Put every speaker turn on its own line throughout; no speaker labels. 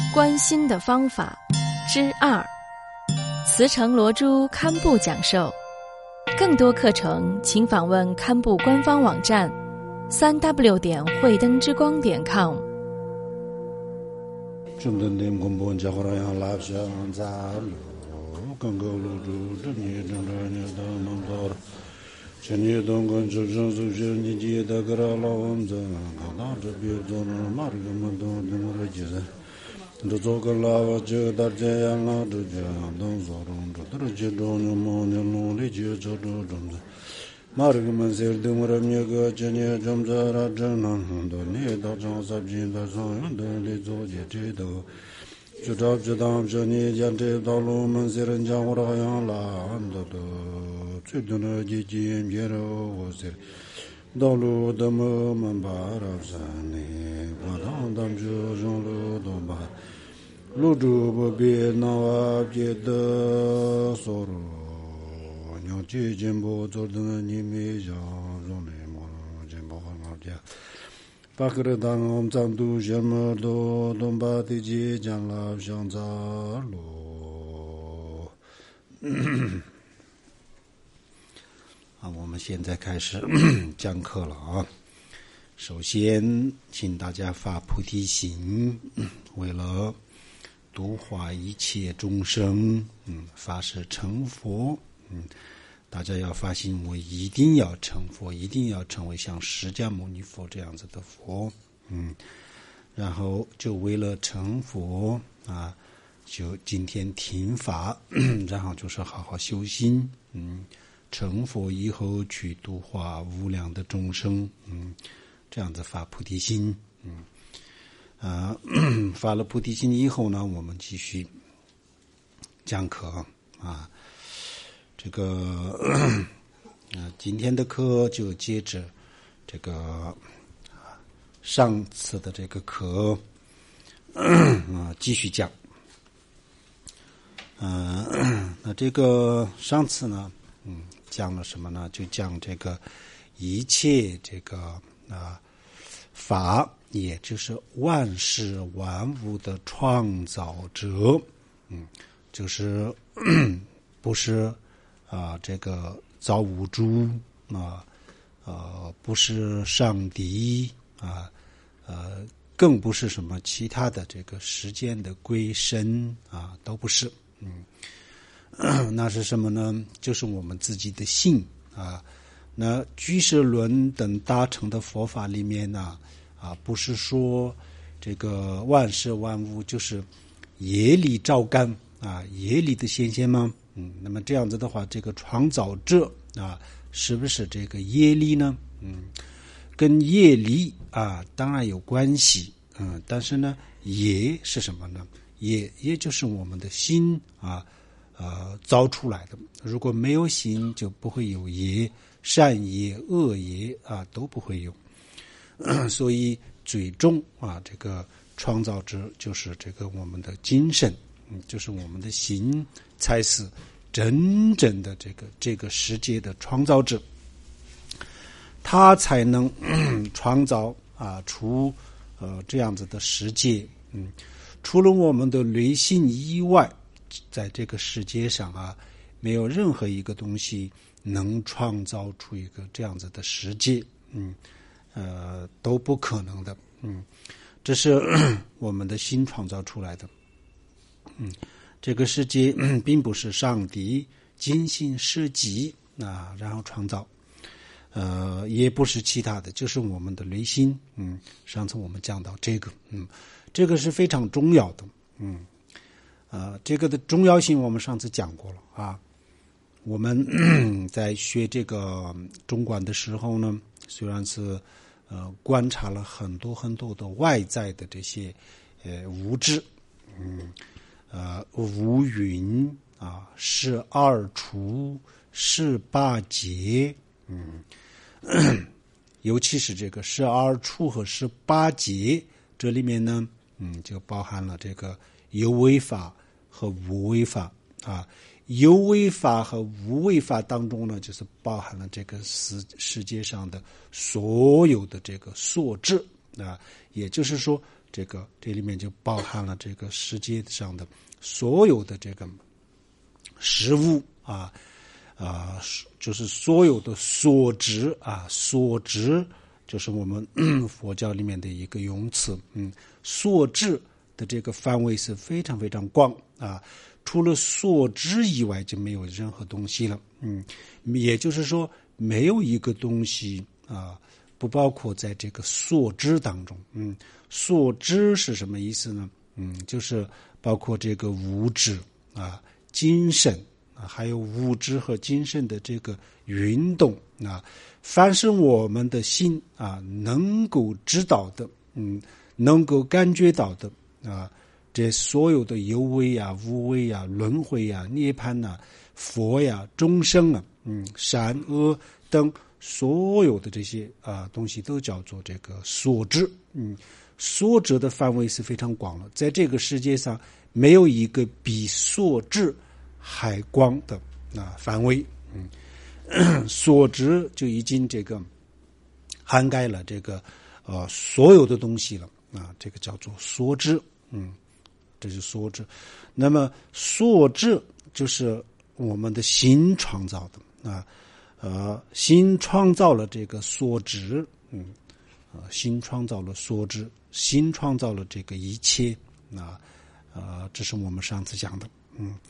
观心的方法之2，慈诚罗珠堪布讲授。更多课程请访问堪布官方网站3w 点慧灯之光点 com。
道路的么们巴拉山呢，我当当就用路东巴，路主不别那瓦别的索罗，娘接近不做的你没想用的么，真不好好讲。巴克的当我们藏都什么都东巴的街讲了想咋路。我们现在开始讲课了啊。首先请大家发菩提心，为了度化一切众生，发誓成佛，大家要发心，我一定要成佛，一定要成为像释迦牟尼佛这样子的佛，然后就为了成佛啊，就今天听法，然后就是好好修心，成佛以后去度化无量的众生，这样子发菩提心，发了菩提心以后呢，我们继续讲课啊。这个今天的课就接着这个上次的这个课继续讲。那这个上次呢，讲了什么呢？就讲这个一切这个法，也就是万事万物的创造者，就是不是这个造物主不是上帝更不是什么其他的这个时间的鬼神都不是。那是什么呢？就是我们自己的心那居士论等大乘的佛法里面呢不是说这个万事万物就是业力照干业力的显现吗？那么这样子的话，这个创造者是不是这个业力呢？跟业力当然有关系，但是呢，业是什么呢？也就是我们的心造出来的。如果没有心，就不会有业，善业、恶业都不会有。所以最终这个创造者就是这个我们的精神，就是我们的心，才是真正的这个世界的创造者。他才能创造出这样子的世界。除了我们的内心以外，在这个世界上没有任何一个东西能创造出一个这样子的世界，都不可能的。这是我们的心创造出来的。这个世界并不是上帝精心设计然后创造，也不是其他的，就是我们的内心。上次我们讲到这个，这个是非常重要的。这个的重要性我们上次讲过了我们在学这个中观的时候呢，虽然是观察了很多很多的外在的这些物质，五蕴十二处十八界，尤其是这个十二处和十八界，这里面呢，就包含了这个有为法和无为法有为法和无为法当中呢，就是包含了这个世界上的所有的这个所知也就是说， 这里面就包含了这个世界上的所有的这个事物就是所有的所知所知就是我们佛教里面的一个用词，所知的这个范围是非常非常广除了所知以外就没有任何东西了，也就是说没有一个东西不包括在这个所知当中，所知是什么意思呢？就是包括这个物质精神还有物质和精神的这个运动凡是我们的心能够知道的，能够感觉到的这所有的有为无为轮回涅槃佛众生善恶等所有的这些东西都叫做这个所知，所知的范围是非常广了，在这个世界上没有一个比所知还广的范围，所知就已经这个涵盖了这个所有的东西了这个叫做所知，这是所知。那么所知就是我们的心创造的心创造了这个所知，心创造了所知，心创造了这个一切这是我们上次讲的，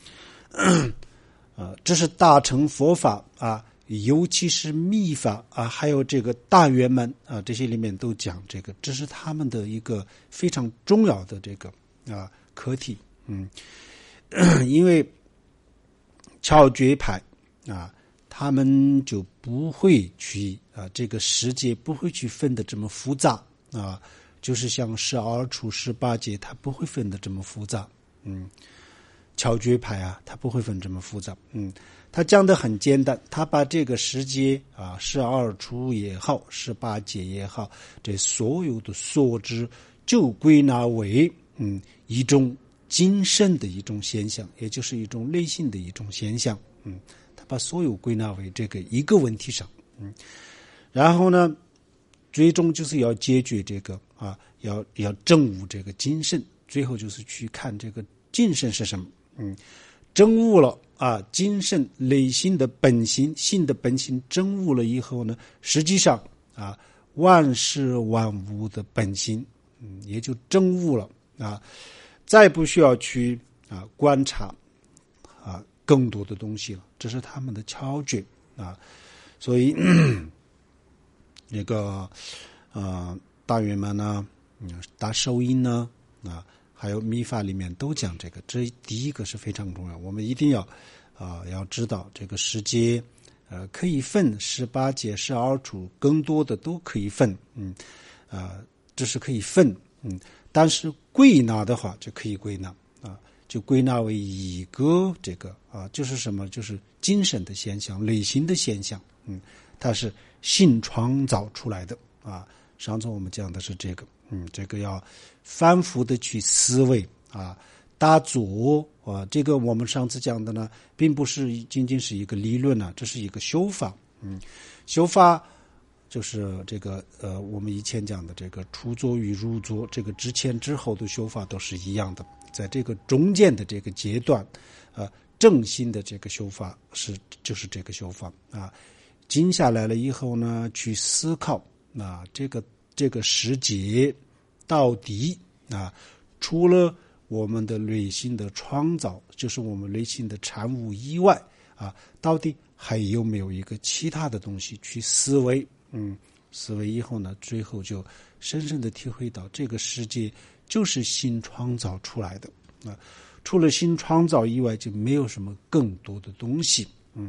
这是大乘佛法尤其是密法还有这个大圆满这些里面都讲这个，这是他们的一个非常重要的这个课题，因为超觉派他们就不会去这个世界不会去分得这么复杂就是像12处18界他不会分得这么复杂，超觉派他不会分这么复杂，他讲得很简单，他把这个世界12处也好18界也好，这所有的所知就归纳为一种精神的一种现象，也就是一种内心的一种现象，他把所有归纳为这个一个问题上，然后呢最终就是要解决这个要证悟这个精神，最后就是去看这个精神是什么，证悟了精神内心的本性，性的本性证悟了以后呢，实际上万事万物的本性也就证悟了再不需要去观察更多的东西了，这是他们的超觉所以这个大圆满大受印还有密法里面都讲这个，这第一个是非常重要，我们一定要知道这个世界可以分18界12处，更多的都可以分，这是可以分，但是归纳的话就可以归纳就归纳为一个这个就是什么，就是精神的现象，内心的现象，它是心创造出来的上次我们讲的是这个，这个要反复的去思维打坐这个我们上次讲的呢，并不是仅仅是一个理论这是一个修法，修法就是这个我们以前讲的这个出坐与入坐，这个之前之后的修法都是一样的，在这个中间的这个阶段正心的这个修法就是这个修法静下来了以后呢，去思考这个世界到底除了我们的内心的创造，就是我们内心的产物以外到底还有没有一个其他的东西去思维，思维以后呢，最后就深深的体会到这个世界就是心创造出来的除了心创造以外就没有什么更多的东西，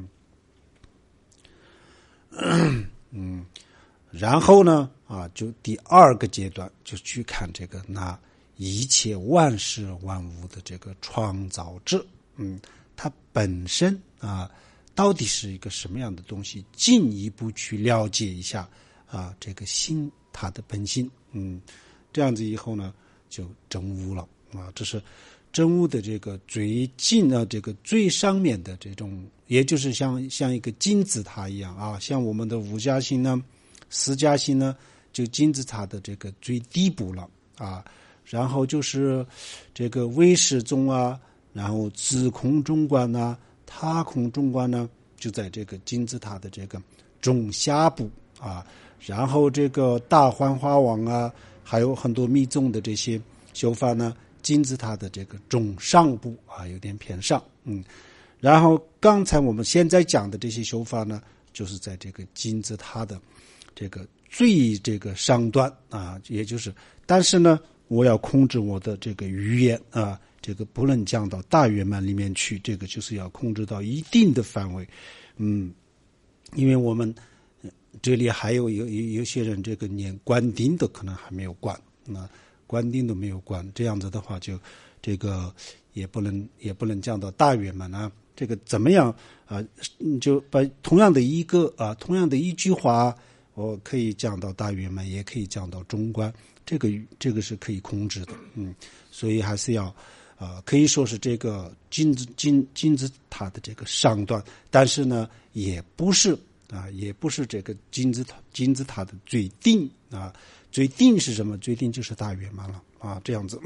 然后呢就第二个阶段就去看这个那一切万事万物的这个创造者，它本身到底是一个什么样的东西，进一步去了解一下这个心它的本性，这样子以后呢就证悟了这是证悟的这个最近这个最上面的这种，也就是像一个金字塔一样像我们的五加心呢、四加心呢，就金字塔的这个最底部了然后就是这个唯识宗啊，然后自空中观啊，他空中观呢，就在这个金字塔的这个中下部啊。然后这个大幻化网啊，还有很多密宗的这些修法呢，金字塔的这个中上部啊，有点偏上。然后刚才我们现在讲的这些修法呢，就是在这个金字塔的这个最这个上端啊，也就是，但是呢，我要控制我的这个语言啊，这个不能降到大圆满里面去，这个就是要控制到一定的范围。因为我们这里还有些人这个连观顶都可能还没有观，观顶都没有观，这样子的话就这个也不能降到大圆满啊。这个怎么样啊？就把同样的一句话，我可以降到大圆满，也可以降到中观，这个是可以控制的。所以还是要可以说是这个金字塔的这个上端，但是呢，也不是这个金字塔的最顶啊。最顶是什么？最顶就是大圆满了啊，这样子。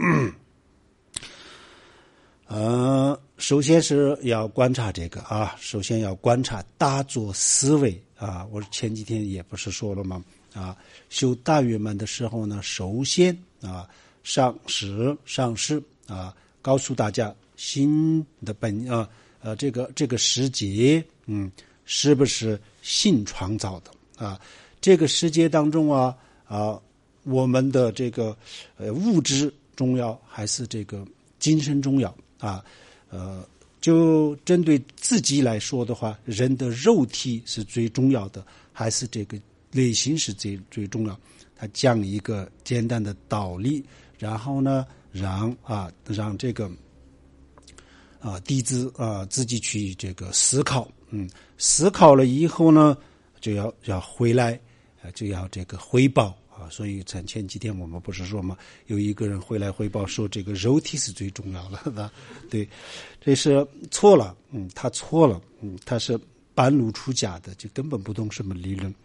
首先是要观察这个啊，首先要观察大作思维啊。我前几天也不是说了吗？修大圆满的时候呢，首先上师告诉大家心的这个世界是不是性创造的啊？这个世界当中我们的这个物质重要还是这个精神重要啊？就针对自己来说的话，人的肉体是最重要的，还是这个内心是最重要？他讲一个简单的道理，然后呢，让这个弟子自己去这个思考，思考了以后呢，就要回来，就要这个汇报。所以前几天我们不是说吗？有一个人回来汇报说这个肉体是最重要的，对，这是错了，他错了，他是半路出家的，就根本不懂什么理论，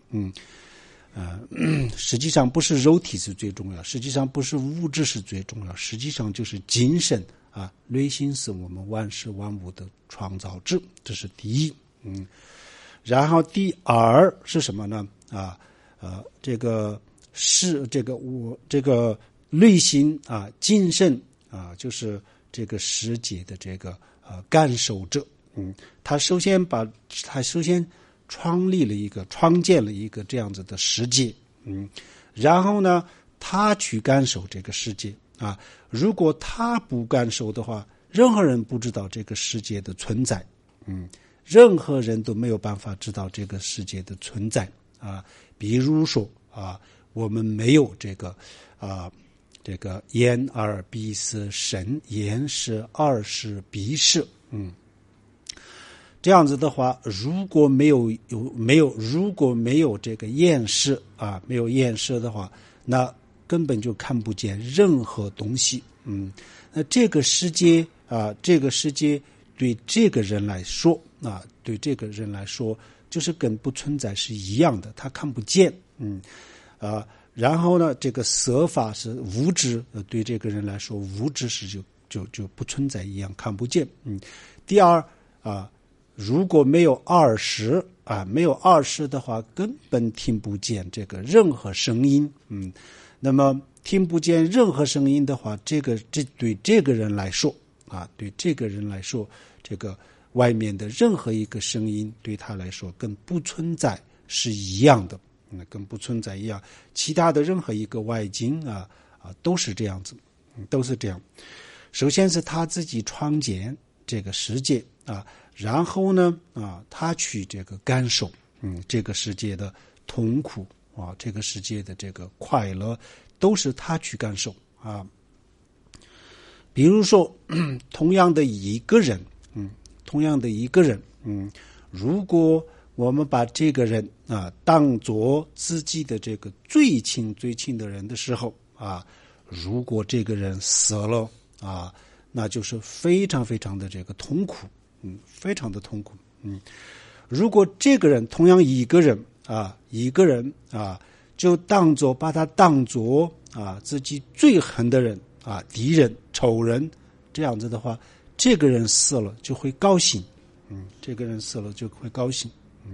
实际上不是肉体是最重要，实际上不是物质是最重要，实际上就是精神内心是我们万事万物的创造者，这是第一，然后第二是什么呢？这个是我这个内心精神就是这个世界的这个感受者，他首先创建了一个这样子的世界，然后呢，他去感受这个世界如果他不感受的话，任何人不知道这个世界的存在，任何人都没有办法知道这个世界的存在比如说我们没有这个眼耳鼻舌身，眼是耳是鼻是，这样子的话，如果没有这个眼识没有眼识的话，那根本就看不见任何东西，那这个世界对这个人来说就是跟不存在是一样的，他看不见，然后呢，这个色法是物质，对这个人来说，物质是就不存在一样，看不见。第二如果没有耳识的话，根本听不见这个任何声音。那么听不见任何声音的话，这对这个人来说这个外面的任何一个声音对他来说跟不存在是一样的。跟不存在一样，其他的任何一个外境都是这样子，都是这样。首先是他自己创建这个世界然后呢他去这个感受这个世界的痛苦这个世界的这个快乐，都是他去感受比如说同样的一个人，如果我们把这个人当作自己的这个最亲的人的时候如果这个人死了那就是非常非常的这个痛苦，非常的痛苦。如果这个人同样一个人就把他当作自己最恨的人敌人、仇人，这样子的话，这个人死了就会高兴，这个人死了就会高兴，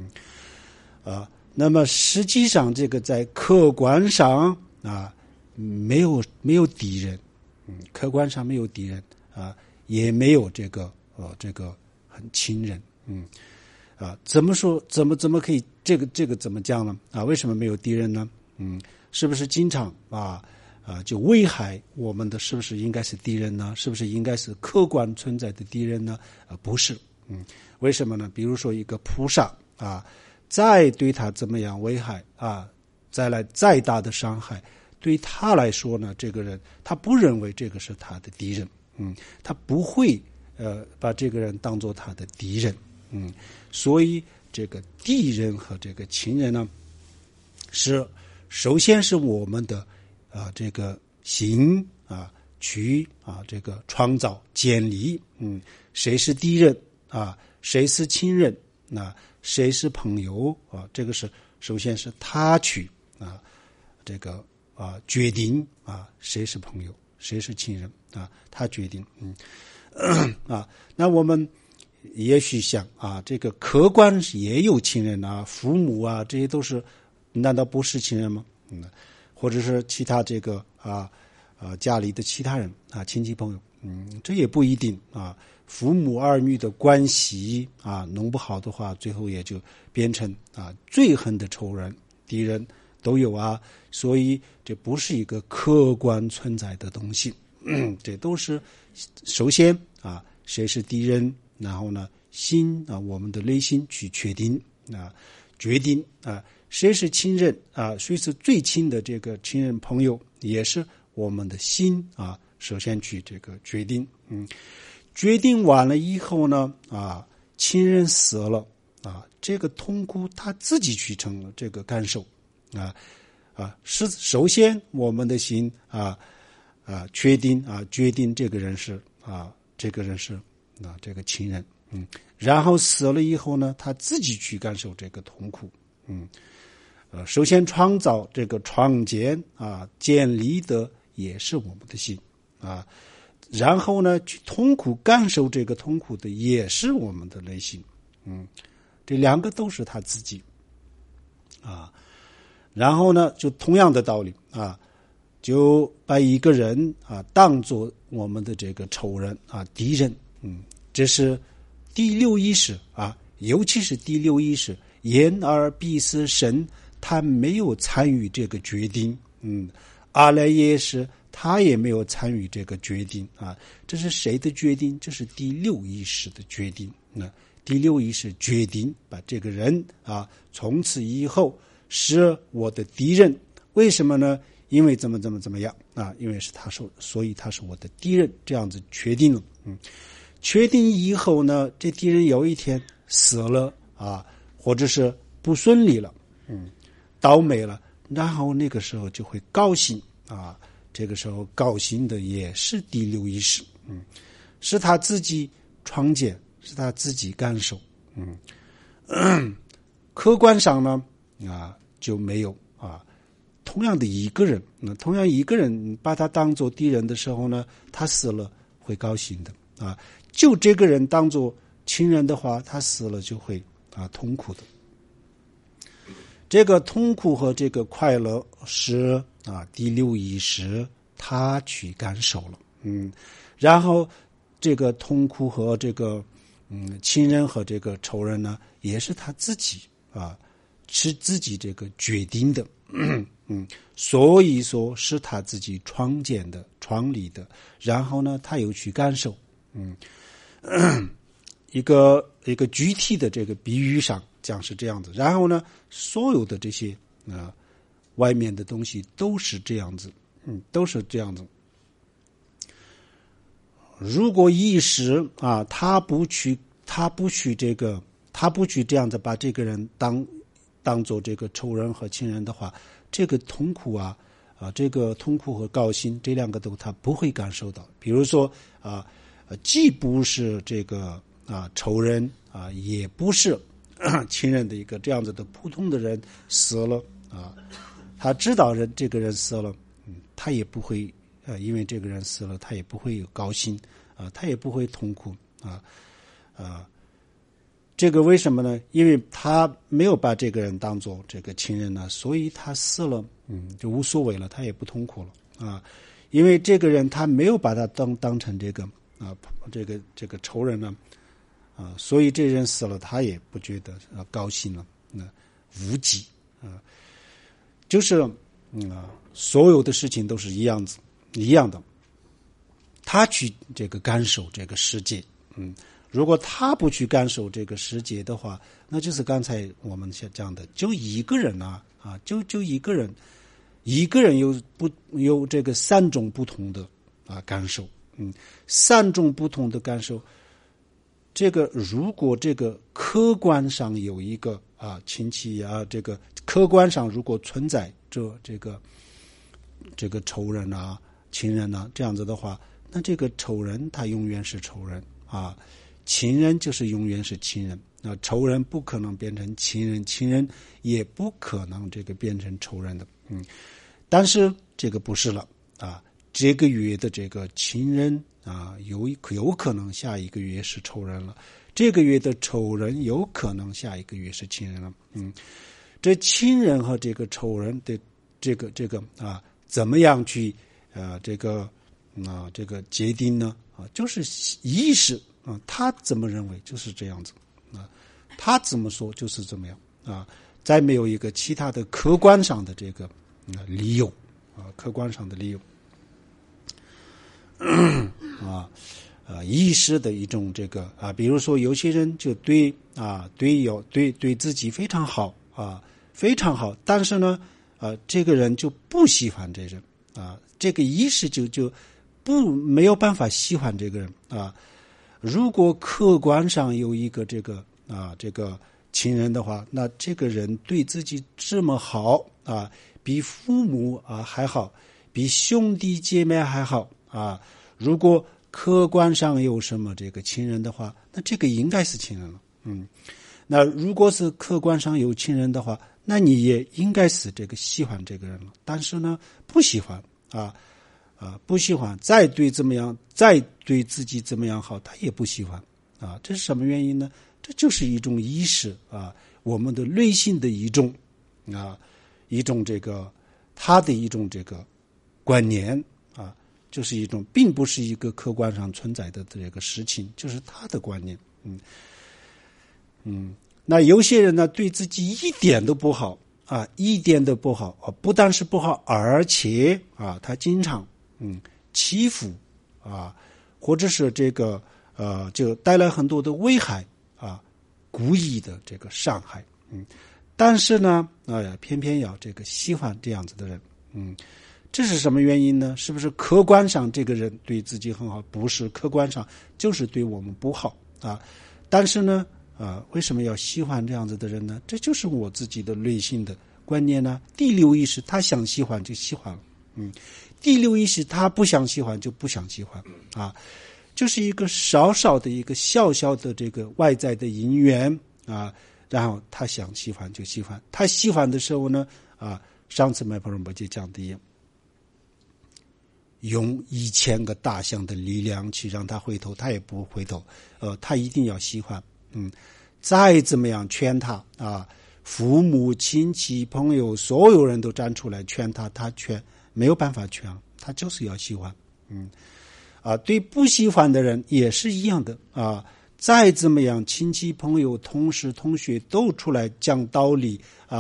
那么实际上这个在客观上没有敌人，客观上没有敌人也没有这个很亲人，怎么说？怎么可以？这个怎么讲呢？为什么没有敌人呢？是不是经常就危害我们的？是不是应该是敌人呢？是不是应该是客观存在的敌人呢？不是。为什么呢？比如说一个菩萨再对他怎么样危害再大的伤害，对他来说呢，这个人他不认为这个是他的敌人，他不会把这个人当作他的敌人，所以这个敌人和这个亲人呢，首先是我们的这个心去这个创造建立，谁是敌人谁是亲人谁是朋友这个是首先是他去这个决定谁是朋友谁是亲人他决定那我们也许想这个客观也有亲人父母这些都是难道不是亲人吗？或者是其他这个家里的其他人亲戚朋友，这也不一定父母儿女的关系弄不好的话，最后也就变成最恨的仇人敌人都有所以这不是一个客观存在的东西，这都是首先谁是敌人，然后呢心我们的内心去确定决定谁是亲人谁是最亲的这个亲人朋友，也是我们的心首先去这个决定，决定完了以后呢亲人死了这个痛苦他自己去成这个感受是首先我们的心决定这个人是这个亲人，然后死了以后呢他自己去感受这个痛苦，首先创造这个创建建立的也是我们的心然后呢去痛苦感受这个痛苦的也是我们的内心，这两个都是他自己然后呢就同样的道理就把一个人当作我们的这个仇人敌人，这是第六意识尤其是第六意识眼耳鼻舌身，他没有参与这个决定，阿赖耶识他也没有参与这个决定这是谁的决定？这是第六意识的决定，第六意识决定把这个人从此以后是我的敌人，为什么呢？因为怎么样因为是他说，所以他是我的敌人，这样子确定了，确定以后呢，这敌人有一天死了或者是不顺利了，倒霉了，然后那个时候就会高兴这个时候高兴的也是第六意识，是他自己创建，是他自己感受，客观上呢就没有同样的一个人，同样一个人把他当作敌人的时候呢，他死了会高兴的就这个人当作亲人的话，他死了就会痛苦的。这个痛苦和这个快乐是第六意识他去感受了，然后这个痛苦和这个亲人和这个仇人呢，也是他自己是自己这个决定的，所以说是他自己创建的、创立的，然后呢，他又去感受，一个具体的这个比喻上讲是这样子，然后呢，所有的这些外面的东西都是这样子，都是这样子。如果意识他不去这样子把这个人当做这个仇人和亲人的话，这个痛苦这个痛苦和高兴这两个都他不会感受到。比如说既不是这个仇人也不是亲人的一个这样子的普通的人死了他知道这个人死了，他也不会因为这个人死了，他也不会有高兴他也不会痛苦这个为什么呢？因为他没有把这个人当做这个亲人呢，所以他死了就无所谓了，他也不痛苦了因为这个人他没有把他当成这个这个仇人呢所以这人死了他也不觉得高兴了无忌就是所有的事情都是一样的，他去这个感受这个世界如果他不去感受这个世界的话，那就是刚才我们讲的，就一个人就一个人有这个三种不同的感受三种不同的感受。这个如果这个客观上有一个亲戚这个客观上如果存在这个仇人亲人这样子的话，那这个仇人他永远是仇人亲人就是永远是亲人仇人不可能变成亲人，亲人也不可能这个变成仇人的但是这个不是了这个月的这个亲人有可能下一个月是仇人了，这个月的仇人有可能下一个月是亲人了这亲人和这个仇人的这个怎么样去这个界定呢就是意识他怎么认为就是这样子他怎么说就是怎么样再没有一个其他的客观上的这个理由客观上的理由意识的一种这个比如说有些人就对自己非常好非常好，但是呢这个人就不喜欢这人这个意识就没有办法喜欢这个人如果客观上有一个这个亲人的话，那这个人对自己这么好比父母还好，比兄弟姐妹还好如果客观上有什么这个亲人的话，那这个应该是亲人了那如果是客观上有亲人的话，那你也应该是这个喜欢这个人了，但是呢不喜欢不喜欢，再对自己怎么样好，他也不喜欢这是什么原因呢？这就是一种意识我们的内心的一种这个他的一种这个观念就是一种并不是一个客观上存在的这个事情，就是他的观念那有些人呢对自己一点都不好一点都不好不但是不好，而且他经常欺负或者是这个就带来很多的危害故意的这个伤害但是呢偏偏要这个喜欢这样子的人这是什么原因呢？是不是客观上这个人对自己很好？不是，客观上就是对我们不好但是呢为什么要喜欢这样子的人呢？这就是我自己的内心的观念呢。第六意识他想喜欢就喜欢了第六意识他不想喜欢就不想喜欢就是一个少少的一个小小的这个外在的因缘然后他想喜欢就喜欢，他喜欢的时候呢上次麦婆仁波切讲的一样，用1000个大象的力量去让他回头，他也不回头他一定要喜欢再怎么样劝他父母亲戚朋友所有人都站出来劝他，他劝没有办法劝，他就是要喜欢对不喜欢的人也是一样的再怎么样亲戚朋友同事同学都出来讲道理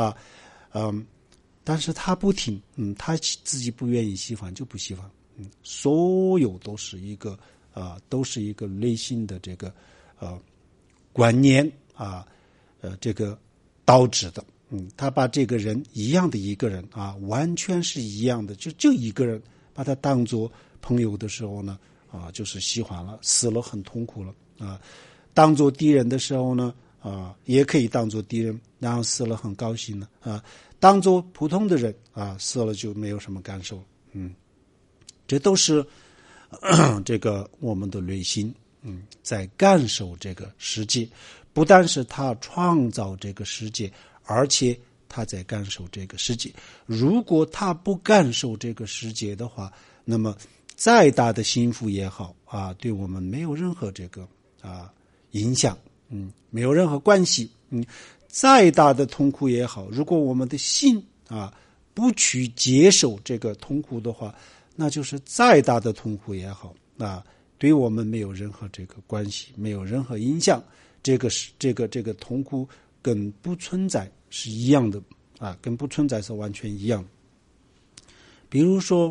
但是他不听他自己不愿意喜欢就不喜欢所有都是一个内心的这个观念这个导致的他把这个人一样的一个人完全是一样的就一个人把他当作朋友的时候呢就是喜欢了，死了很痛苦了当作敌人的时候呢也可以当作敌人，然后死了很高兴了当作普通的人死了就没有什么感受这都是这个我们的内心在感受这个世界，不但是他创造这个世界，而且他在感受这个世界。如果他不感受这个世界的话， 那么再大的幸福也好啊，对我们没有任何这个影响，没有任何关系。再大的痛苦也好，如果我们的心不去接受这个痛苦的话，那就是再大的痛苦也好对我们没有任何这个关系，没有任何影响。这个痛苦跟不存在是一样的跟不存在是完全一样的。比如说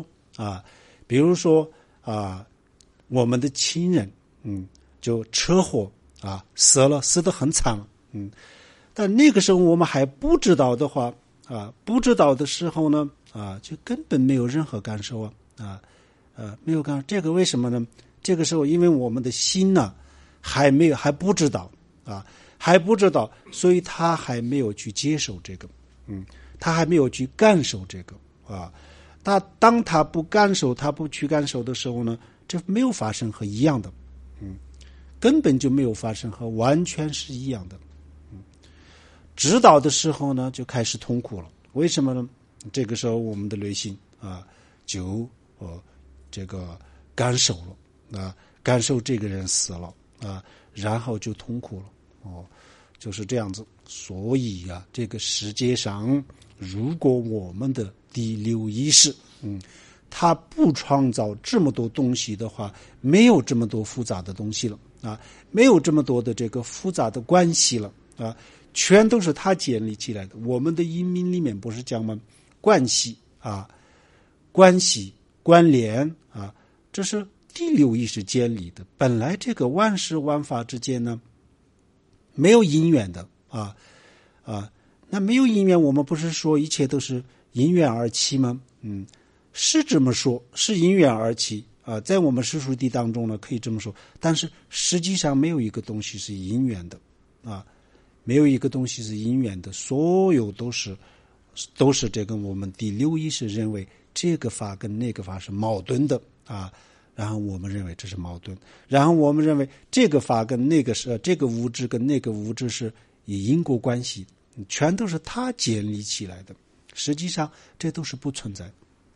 我们的亲人就车祸死得很惨但那个时候我们还不知道的话不知道的时候呢就根本没有任何感受没有感受。这个为什么呢？这个时候因为我们的心呢还不知道还不知道，所以他还没有去接受这个他还没有去感受这个当他不感受，他不去感受的时候呢，这没有发生和一样的根本就没有发生和完全是一样的知道的时候呢就开始痛苦了。为什么呢？这个时候我们的内心就这个感受了感受这个人死了然后就痛苦了就是这样子。所以这个世界上如果我们的第六意识它不创造这么多东西的话，没有这么多复杂的东西了没有这么多的这个复杂的关系了全都是他建立起来的。我们的移民里面不是讲吗？关系关系关联这是第六意识建立的。本来这个万事万法之间呢没有因缘的那没有因缘，我们不是说一切都是因缘而起吗？是这么说，是因缘而起在我们世俗谛当中呢可以这么说，但是实际上没有一个东西是因缘的没有一个东西是因缘的，所有都是这个我们第六意识认为这个法跟那个法是矛盾的然后我们认为这是矛盾，然后我们认为这个法跟那个是这个物质跟那个物质是以因果关系，全都是他建立起来的，实际上这都是不存在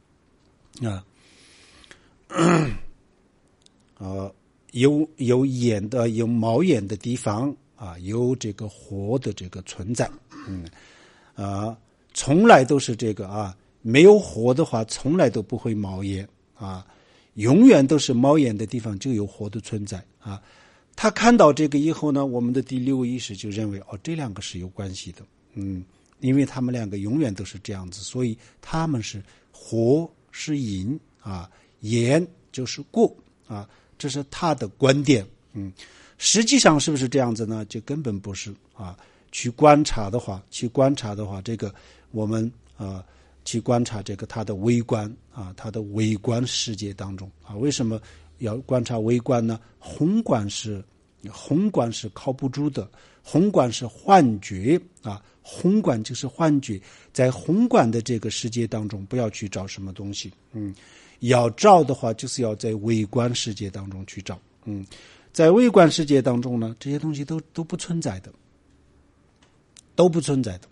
有眼的有毛眼的地方有这个火的这个存在从来都是这个没有火的话从来都不会冒烟永远都是冒烟的地方就有火的存在他看到这个以后呢，我们的第六意识就认为这两个是有关系的因为他们两个永远都是这样子，所以他们是火是因烟就是果这是他的观点实际上是不是这样子呢？就根本不是去观察的话这个我们去观察这个它的微观它的微观世界当中为什么要观察微观呢？宏观是靠不住的，宏观是幻觉宏观就是幻觉，在宏观的这个世界当中不要去找什么东西要找的话就是要在微观世界当中去找在微观世界当中呢，这些东西都不存在的，都不存在的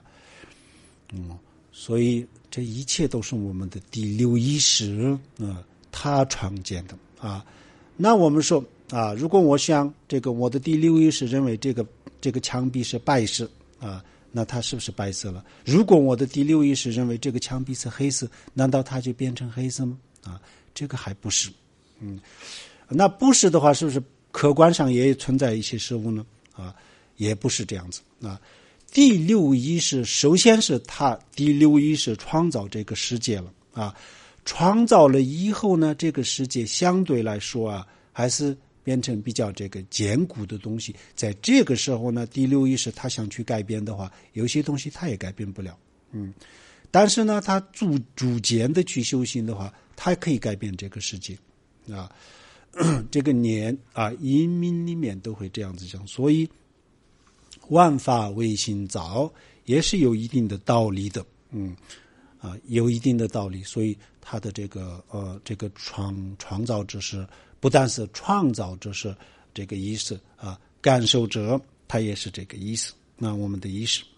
所以这一切都是我们的第六意识它创建的那我们说如果我想这个我的第六意识认为这个墙壁是白色那它是不是白色了？如果我的第六意识认为这个墙壁是黑色，难道它就变成黑色吗？这个还不是那不是的话，是不是客观上也存在一些事物呢？也不是这样子第六意识首先是他第六意识创造这个世界了创造了以后呢，这个世界相对来说还是变成比较这个坚固的东西。在这个时候呢，第六意识他想去改变的话，有些东西他也改变不了但是呢他逐渐的去修行的话，他可以改变这个世界这个念因明里面都会这样子讲。所以万法唯心造也是有一定的道理的有一定的道理。所以他的这个创造者是不但是创造者是这个意思感受者他也是这个意思。那我们的意识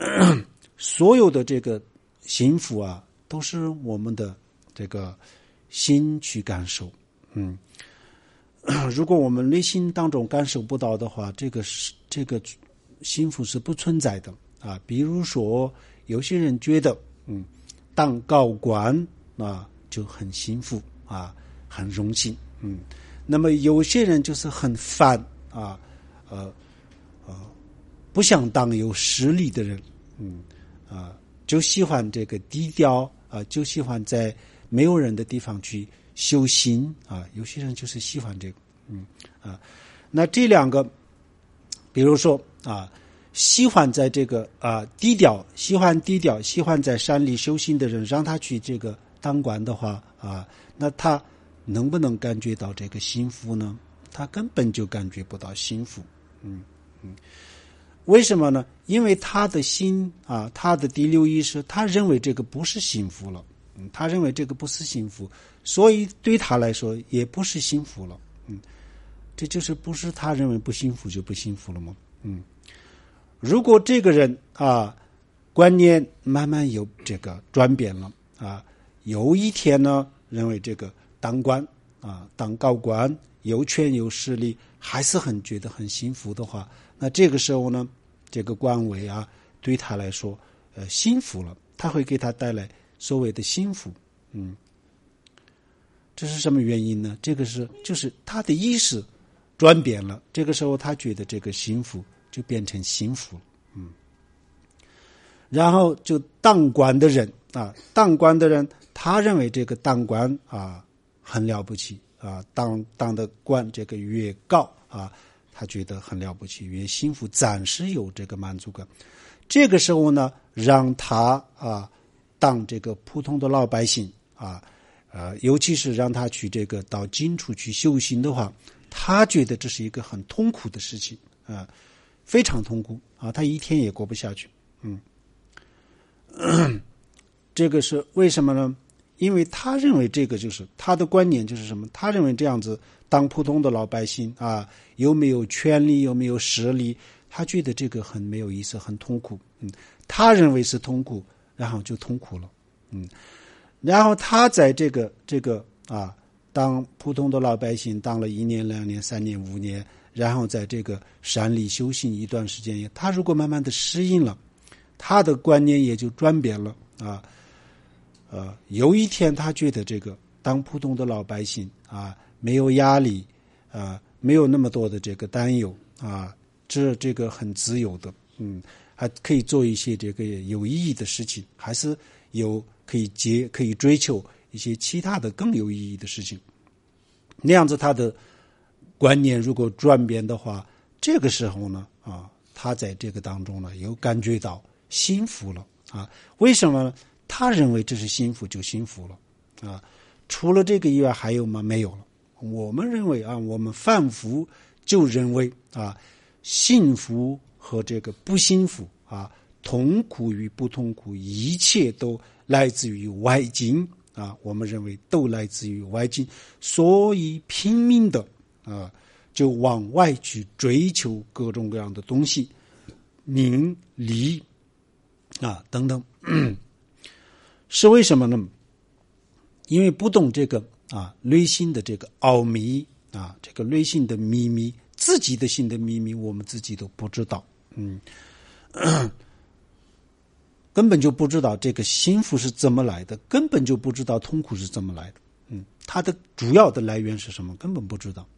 所有的这个幸福都是我们的这个心去感受。如果我们内心当中感受不到的话，这个幸福是不存在的啊。比如说，有些人觉得，当高官啊就很幸福啊，很荣幸。那么有些人就是很烦啊，不想当有实力的人，就喜欢这个低调啊，就喜欢在没有人的地方去修行啊。有些人就是喜欢这个，那这两个，比如说啊，喜欢在这个低调，喜欢在山里修行的人，让他去这个当官的话啊，那他能不能感觉到这个幸福呢？他根本就感觉不到幸福。为什么呢？因为他的心啊，他的第六意识，他认为这个不是幸福了。他认为这个不是幸福，所以对他来说也不是幸福了。这就是不是他认为不幸福就不幸福了吗？如果这个人啊，观念慢慢有这个转变了啊，有一天呢，认为这个当官啊，当高官，有权有势力，还是觉得很幸福的话，那这个时候呢，这个官位啊，对他来说，幸福了，他会给他带来所谓的幸福。这是什么原因呢？这个就是他的意识转变了，这个时候他觉得这个幸福就变成幸福了。然后就当官的人啊，他认为这个当官啊很了不起啊，当的官这个越高啊，他觉得很了不起，越幸福，暂时有这个满足感。这个时候呢，让他当这个普通的老百姓尤其是让他去这个到近处去修行的话，他觉得这是一个很痛苦的事情非常痛苦他一天也过不下去。这个是为什么呢？因为他认为这个就是他的观念就是什么？他认为这样子当普通的老百姓有没有权利，有没有实力，他觉得这个很没有意思，很痛苦。他认为是痛苦，然后就痛苦了。然后他在这个当普通的老百姓当了1年、2年、3年、5年，然后在这个山里修行一段时间，他如果慢慢的适应了，他的观念也就转变了有一天他觉得这个当普通的老百姓没有压力没有那么多的这个担忧这个很自由的还可以做一些这个有意义的事情，还是可以追求一些其他的更有意义的事情。那样子他的观念如果转变的话，这个时候呢他在这个当中呢有感觉到幸福了为什么呢？他认为这是幸福就幸福了除了这个以外还有吗？没有了。我们认为我们凡夫就认为幸福和这个不幸福痛苦与不痛苦，一切都来自于外境我们认为都来自于外境，所以拼命的就往外去追求各种各样的东西，名利等等是为什么呢？因为不懂这个内心的这个奥秘这个内心的秘密，自己的心的秘密我们自己都不知道根本就不知道这个幸福是怎么来的，根本就不知道痛苦是怎么来的它的主要的来源是什么根本不知道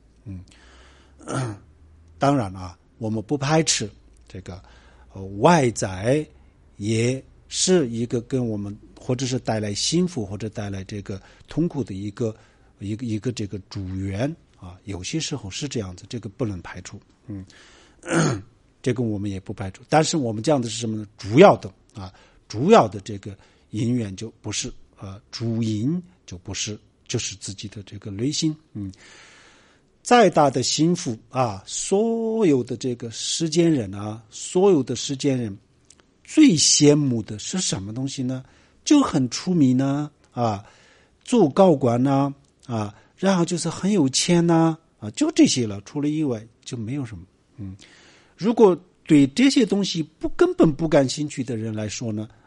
当然我们不排斥这个外在也是一个跟我们或者是带来幸福或者带来这个痛苦的一个这个主源有些时候是这样子，这个不能排除这个我们也不排除。但是我们讲的是什么呢？主要的这个因缘就不是主因就不是，就是自己的这个内心再大的幸福所有的这个世间人最羡慕的是什么东西呢？就很出名呢做高官呢然后就是很有钱呢就这些了，除了以外就没有什么如果对这些东西根本不感兴趣的人来说呢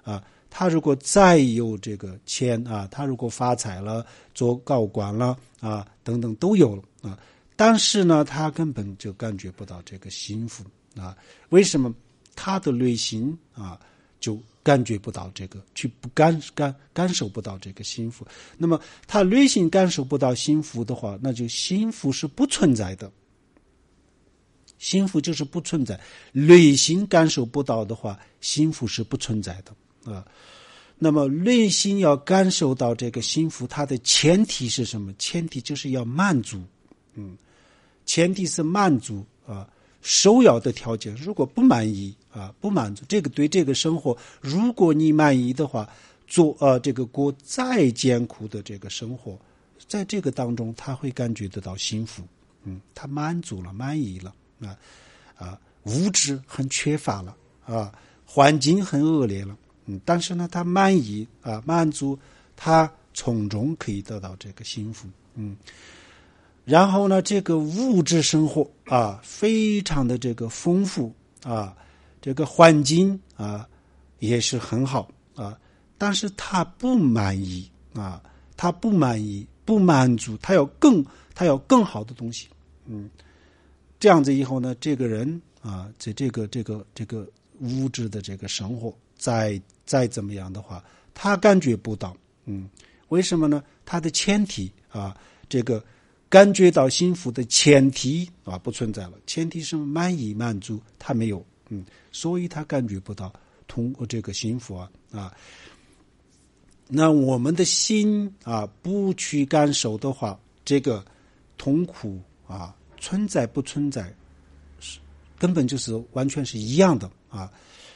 他如果再有这个钱啊，他如果发财了，做高官了啊，等等都有了啊，但是呢，他根本就感觉不到这个幸福啊。为什么？他的内心啊，就感觉不到这个，去不感受不到这个幸福。那么他内心感受不到幸福的话，那就幸福是不存在的。幸福就是不存在，内心感受不到的话，幸福是不存在的啊。那么内心要感受到这个幸福，它的前提是什么？前提就是要满足，前提是满足啊。首要的条件，如果不满意啊，不满足这个对这个生活，如果你满意的话，这个过再艰苦的这个生活，在这个当中他会感觉得到幸福，他满足了，满意了。物质很缺乏了啊，环境很恶劣了，但是呢，他满意啊，满足，他从中可以得到这个幸福，然后呢，这个物质生活啊，非常的这个丰富啊，这个环境啊也是很好啊，但是他不满意啊，他不满意，不满足，他要更好的东西，这样子以后呢，这个人啊，在这个物质的这个生活再怎么样的话，他感觉不到，为什么呢？他的前提啊，这个感觉到幸福的前提啊不存在了，前提是满意满足，他没有，所以他感觉不到通过这个幸福啊。那我们的心啊不去感受的话，这个痛苦啊。存在不存在，根本就是完全是一样的啊。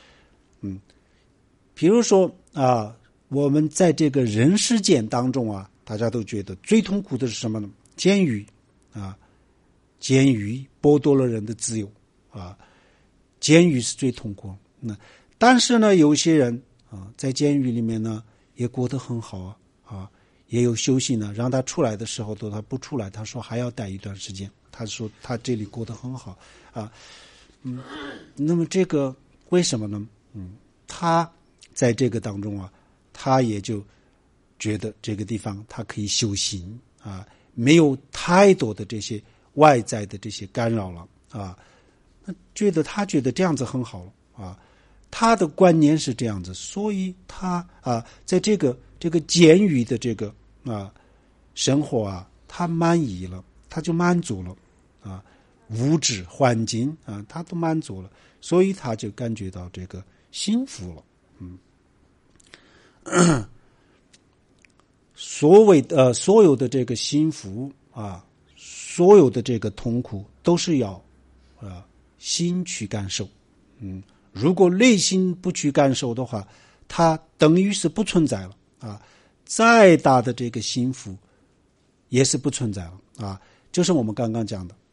比如说啊，我们在这个人世间当中啊，大家都觉得最痛苦的是什么呢？监狱啊，监狱剥夺了人的自由啊，监狱是最痛苦。但是呢，有些人啊，在监狱里面呢，也过得很好啊，也有休息呢。让他出来的时候，他不出来，他说还要待一段时间。他说他这里过得很好啊，那么这个为什么呢？他在这个当中啊，他也就觉得这个地方他可以修行啊，没有太多的这些外在的这些干扰了啊，他觉得这样子很好了啊，他的观念是这样子，所以他啊，在这个监狱的这个生活啊，他满意了，他就满足了。物质环境啊，他都满足了，所以他就感觉到这个幸福了。所有的这个幸福啊，所有的这个痛苦，都是要心去感受。如果内心不去感受的话，它等于是不存在了啊。再大的这个幸福，也是不存在了啊。就是我们刚刚讲的。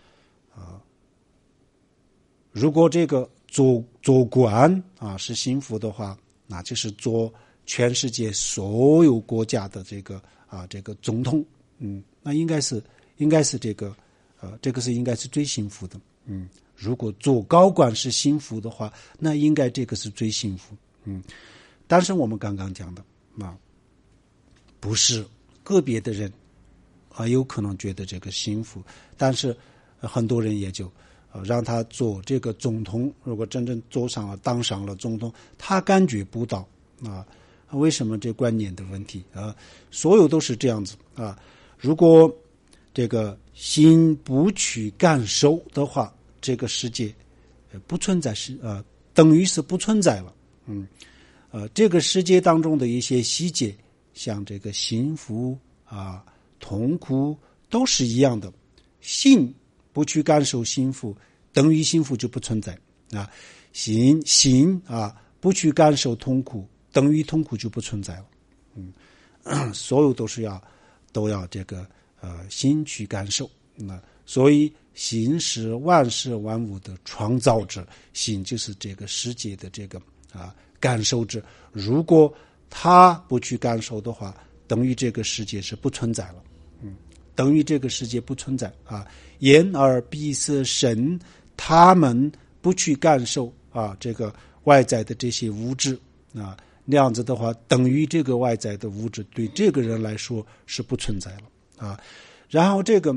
如果这个做官啊是幸福的话，那就是做全世界所有国家的这个总统，那应该是这个是应该是最幸福的，如果做高官是幸福的话，那应该这个是最幸福，但是我们刚刚讲的不是个别的人有可能觉得这个幸福，但是很多人也就让他做这个总统，如果真正做上了当上了总统，他感觉不到为什么？这观念的问题所有都是这样子如果这个心不去感受的话，这个世界不存在，等于是不存在了。这个世界当中的一些细节，像这个幸福痛苦都是一样的。心不去感受幸福，等于幸福就不存在心不去感受痛苦，等于痛苦就不存在了。所有都要这个心去感受。所以心是万事万物的创造者，心就是这个世界的这个感受者。如果他不去感受的话，等于这个世界是不存在了。等于这个世界不存在眼耳鼻舌身，他们不去感受这个外在的这些物质那样子的话，等于这个外在的物质对这个人来说是不存在了啊。然后这个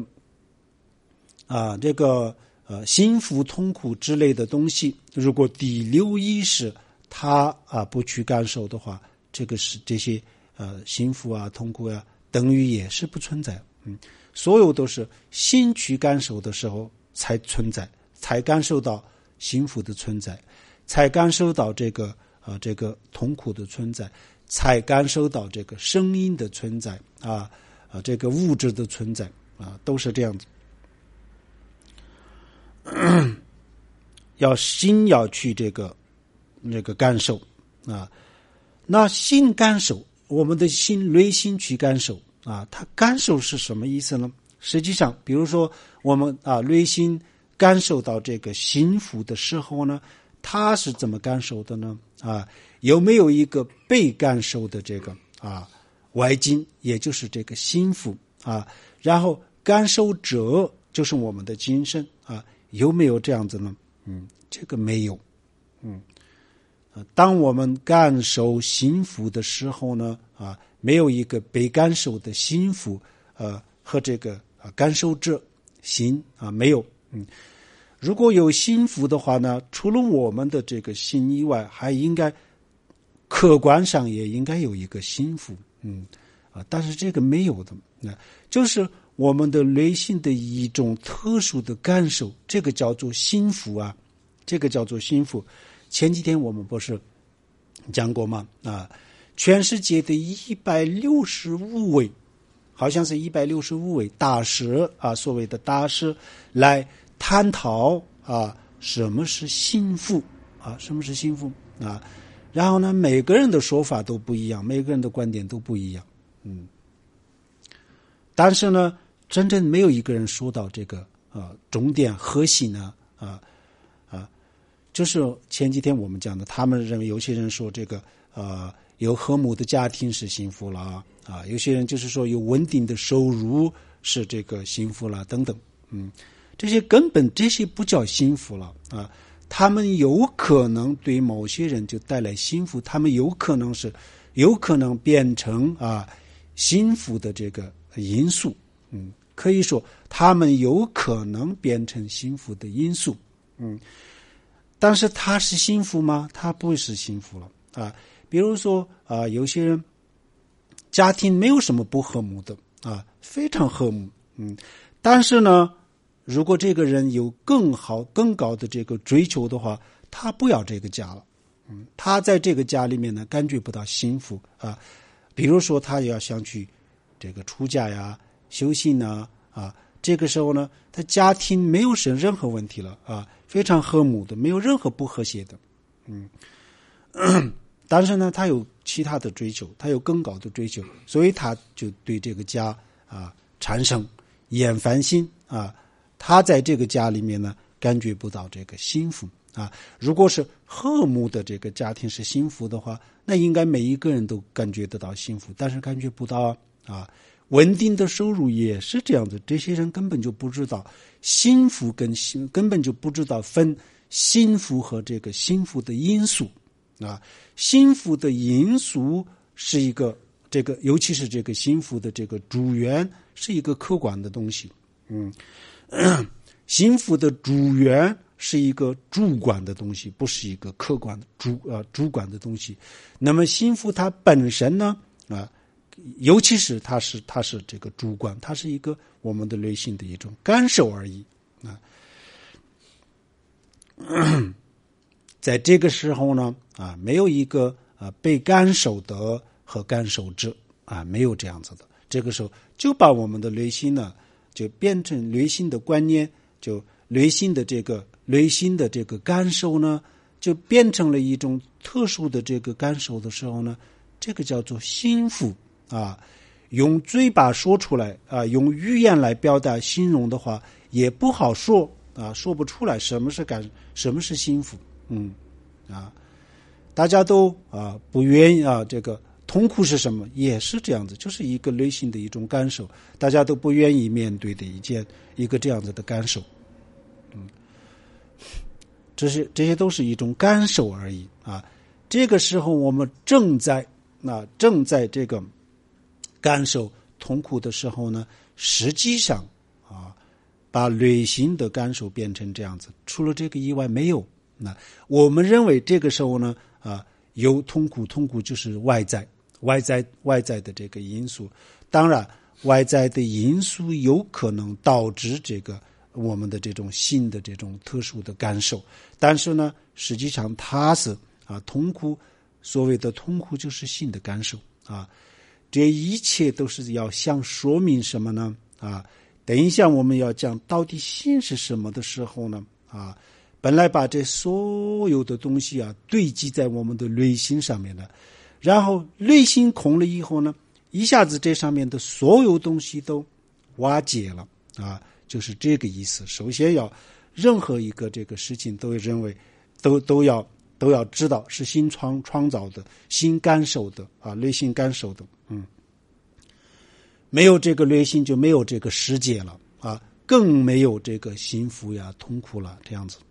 幸福痛苦之类的东西，如果第六意识他不去感受的话，这个是这些幸福痛苦等于也是不存在。所有都是心去感受的时候才存在，才感受到幸福的存在，才感受到这个痛苦的存在，才感受到这个声音的存在这个物质的存在都是这样子。心要去这个感受那心感受，我们的心内心去感受它感受是什么意思呢？实际上，比如说我们内心感受到这个幸福的时候呢，他是怎么感受的呢？有没有一个被感受的这个外境，也就是这个幸福然后感受者就是我们的精神有没有这样子呢？这个没有。当我们感受幸福的时候呢没有一个被感受的幸福和这个感受者心没有。如果有幸福的话呢，除了我们的这个心以外，还应该客观上也应该有一个幸福。但是这个没有的就是我们的内心的一种特殊的感受，这个叫做幸福这个叫做幸福。前几天我们不是讲过吗？全世界的165位，好像是165位大师所谓的大师来探讨什么是幸福什么是幸福然后呢，每个人的说法都不一样，每个人的观点都不一样。但是呢，真正没有一个人说到这个重点核心就是前几天我们讲的，他们认为有些人说这个有和睦的家庭是幸福了有些人就是说有稳定的收入是这个幸福了等等。这些不叫幸福了他们有可能对某些人就带来幸福，他们有可能变成幸福的这个因素。可以说他们有可能变成幸福的因素。但是他是幸福吗？他不是幸福了比如说有些人家庭没有什么不和睦的非常和睦。但是呢，如果这个人有更好更高的这个追求的话，他不要这个家了。他在这个家里面呢感觉不到幸福比如说他要想去这个出家修行这个时候呢，他家庭没有任何问题了非常和睦的，没有任何不和谐的。但是呢，他有其他的追求，他有更高的追求，所以他就对这个家产生厌烦心他在这个家里面呢感觉不到这个幸福如果是和睦的这个家庭是幸福的话，那应该每一个人都感觉得到幸福，但是感觉不到稳定的收入也是这样子，这些人根本就不知道幸福根本就不知道分幸福和这个幸福的因素幸福的因素是一个尤其是这个幸福的这个主源是一个客观的东西。幸福的主源是一个主观的东西，不是一个客观的主观的东西。那么幸福它本身呢尤其是它是这个主观，它是一个我们的内心的一种感受而已在这个时候呢没有一个被感受的和感受者没有这样子的。这个时候就把我们的内心呢就变成内心的观念，就内心的这个感受呢就变成了一种特殊的这个感受的时候呢，这个叫做幸福用嘴巴说出来用语言来表达形容的话也不好说说不出来什么是幸福。大家都不愿意这个痛苦是什么，也是这样子，就是一个内心的一种感受，大家都不愿意面对的一个这样子的感受。这些都是一种感受而已这个时候我们正在这个感受痛苦的时候呢，实际上把内心的感受变成这样子，除了这个以外没有。那我们认为这个时候呢有痛苦就是外在的这个因素。当然外在的因素有可能导致这个我们的这种新的这种特殊的感受，但是呢实际上它是痛苦，所谓的痛苦就是新的感受这一切都是要想说明什么呢等一下我们要讲到底心是什么的时候呢本来把这所有的东西堆积在我们的内心上面的，然后内心空了以后呢，一下子这上面的所有东西都瓦解了就是这个意思。首先要任何一个这个事情都认为都要知道是心创造的，心感受的内心感受的没有这个内心就没有这个世界了更没有这个幸福呀痛苦了，这样子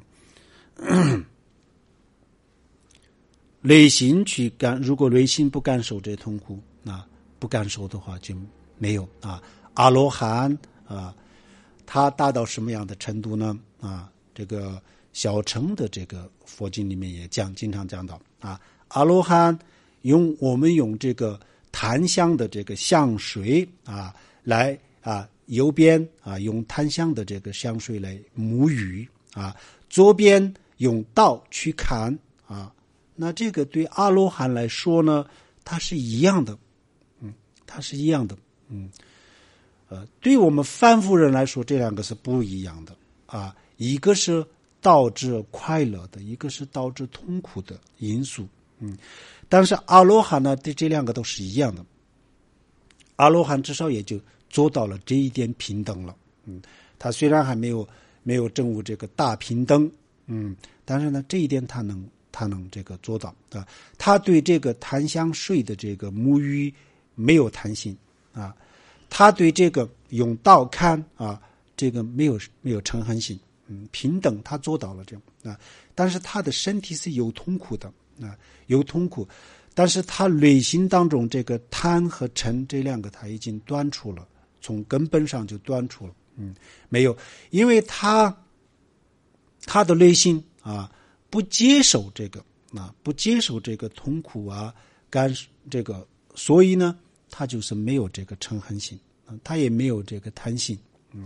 内心去如果内心不感受这痛苦不感受的话就没有阿罗汉他达到什么样的程度呢这个小乘的这个佛经里面也经常讲到阿罗汉我们用这个檀香的这个香水来右边用檀香的这个香水来沐浴左边用道去看那这个对阿罗汉来说呢，它是一样的它是一样的对我们凡夫人来说这两个是不一样的一个是导致快乐的，一个是导致痛苦的因素但是阿罗汉呢对这两个都是一样的，阿罗汉至少也就做到了这一点平等了他虽然还没有证悟这个大平等但是呢这一点他能这个做到他对这个檀香水的这个沐浴没有贪心他对这个用道看这个没有嗔恨心平等他做到了这样但是他的身体是有痛苦的有痛苦，但是他内心当中这个贪和嗔这两个他已经断除了，从根本上就断除了没有，因为他的内心不接受这个不接受这个痛苦这个，所以呢他就是没有这个嗔恨心他也没有这个贪心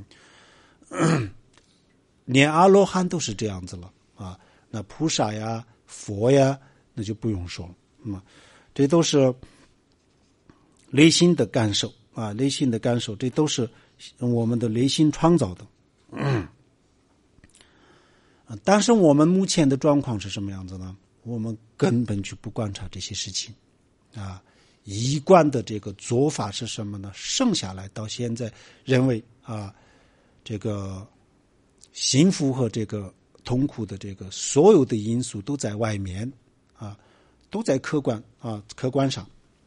连阿罗汉都是这样子了那菩萨呀佛呀那就不用说了这都是内心的感受内心的感受，这都是我们的内心创造的但是我们目前的状况是什么样子呢？我们根本就不观察这些事情一贯的这个做法是什么呢？剩下来到现在认为这个幸福和这个痛苦的这个所有的因素都在外面都在客观上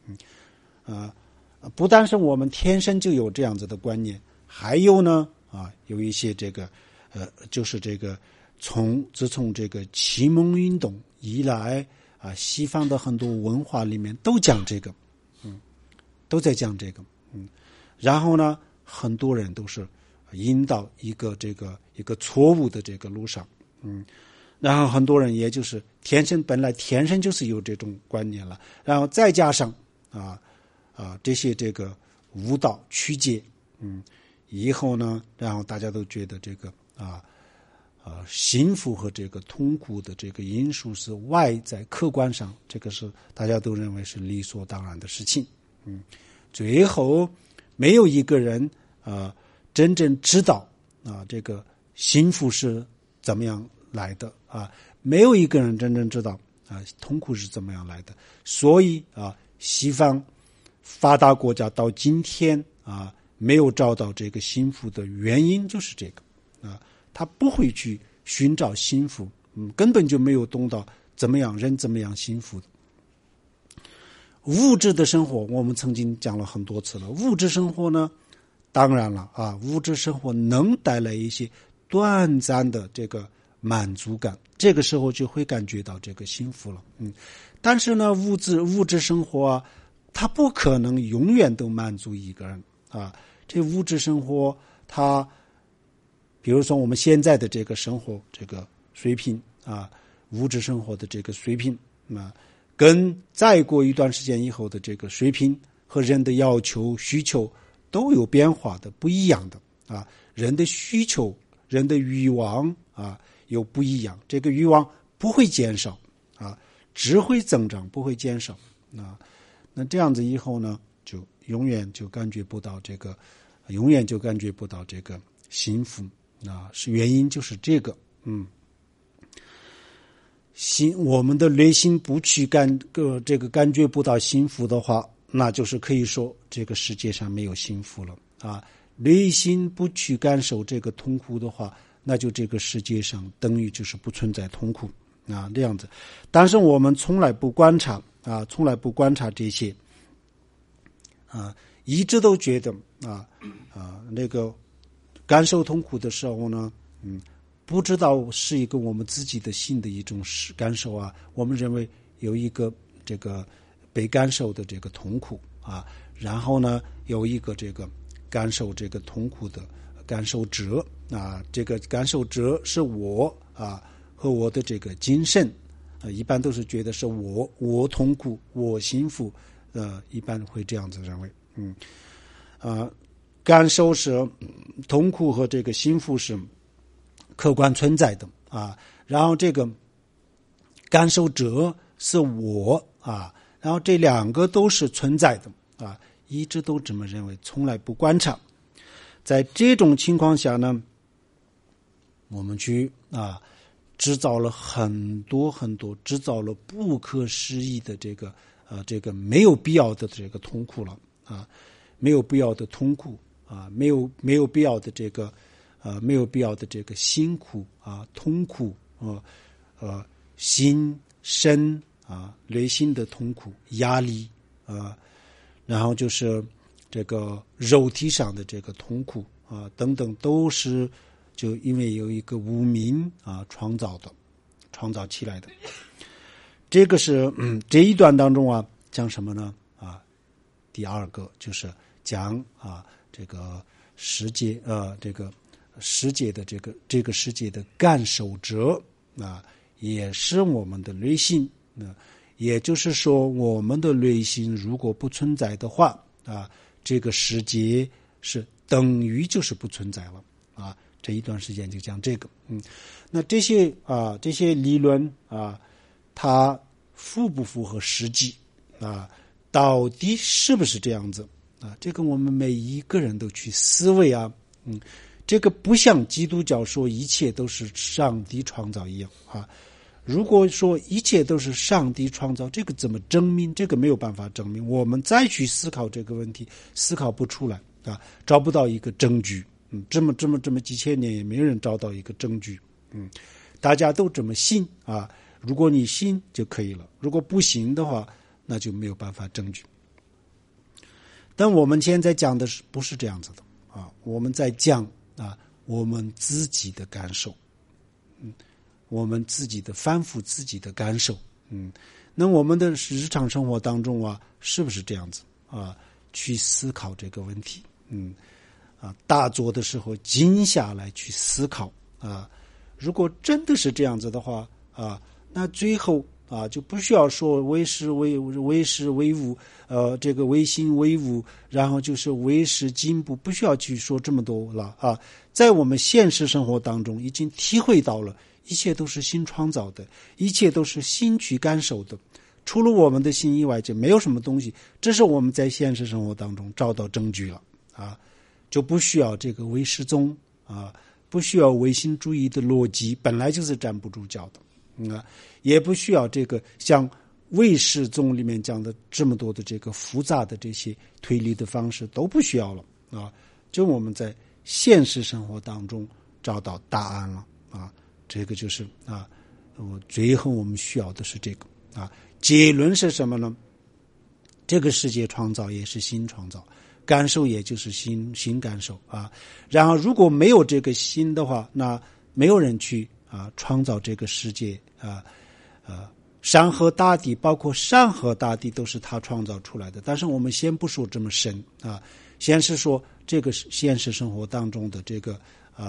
不但是我们天生就有这样子的观念，还有呢有一些这个就是这个自从这个启蒙运动以来西方的很多文化里面都讲这个都在讲这个然后呢很多人都是引导一个错误的这个路上然后很多人也就是本来天生就是有这种观念了，然后再加上这些这个误导曲解以后呢然后大家都觉得这个幸福和这个痛苦的这个因素是外在客观上，这个是大家都认为是理所当然的事情最后没有一个人真正知道这个幸福是怎么样来的没有一个人真正知道痛苦是怎么样来的，所以西方发达国家到今天没有找到这个幸福的原因就是这个他不会去寻找幸福根本就没有懂到人怎么样幸福的。物质的生活我们曾经讲了很多次了，物质生活呢当然了物质生活能带来一些短暂的这个满足感，这个时候就会感觉到这个幸福了。但是呢，物质生活啊，它不可能永远都满足一个人啊。这物质生活，它比如说我们现在的这个生活这个水平啊，物质生活的这个水平啊，跟再过一段时间以后的这个水平和人的要求需求都有变化的，不一样的啊。人的需求、人的欲望啊，有不一样。这个欲望不会减少啊，只会增长，不会减少啊。那这样子以后呢，就永远就感觉不到这个幸福啊。是原因就是这个，我们的内心不去感觉不到幸福的话，那就是可以说这个世界上没有幸福了啊。内心不去感受这个痛苦的话，那就这个世界上等于就是不存在痛苦啊，这样子。但是我们从来不观察这些啊，一直都觉得那个感受痛苦的时候呢，不知道是一个我们自己的心的一种感受啊，我们认为有一个这个被感受的这个痛苦啊，然后呢有一个这个感受这个痛苦的感受者啊，这个感受者是我啊和我的这个精神一般都是觉得是我痛苦我幸福一般会这样子认为感受是痛苦和这个幸福是客观存在的啊，然后这个感受者是我啊，然后这两个都是存在的啊，一直都这么认为，从来不观察。在这种情况下呢，我们去制造了很多制造了不可思议的这个没有必要的这个痛苦了啊，没有必要的痛苦啊，没有必要的这个没有必要的这个辛苦啊，痛苦心身内心的痛苦压力然后就是这个肉体上的这个痛苦等等，都是就因为有一个无明创造起来的。这个是这一段当中讲什么呢第二个就是讲这个世界这个世界的这个世界的感受者也是我们的内心也就是说我们的内心如果不存在的话这个世界是等于就是不存在了这一段时间就讲这个那这些理论它符不符合实际到底是不是这样子这个我们每一个人都去思维这个不像基督教说一切都是上帝创造一样如果说一切都是上帝创造，这个怎么证明？这个没有办法证明。我们再去思考这个问题，思考不出来找不到一个证据。这么几千年也没人找到一个证据。大家都这么信如果你信就可以了，如果不信的话，那就没有办法证据。但我们现在讲的不是这样子的我们在讲我们自己的感受。我们自己的反复自己的感受那我们的日常生活当中是不是这样子去思考这个问题大做的时候静下来去思考如果真的是这样子的话那最后就不需要说为实为物这个为心为物，然后就是为实进步，不需要去说这么多了在我们现实生活当中已经体会到了一切都是心创造的，一切都是心去感受的，除了我们的心以外就没有什么东西，这是我们在现实生活当中找到证据了就不需要这个唯识宗不需要唯心主义的逻辑，本来就是站不住脚的也不需要这个像唯识宗里面讲的这么多的这个复杂的这些推理的方式都不需要了就我们在现实生活当中找到答案了这个就是最后我们需要的是这个结论是什么呢？这个世界创造也是心创造，感受也就是心感受然后如果没有这个心的话，那没有人去创造这个世界山河大地，包括山河大地都是他创造出来的。但是我们先不说这么深先是说这个现实生活当中的这个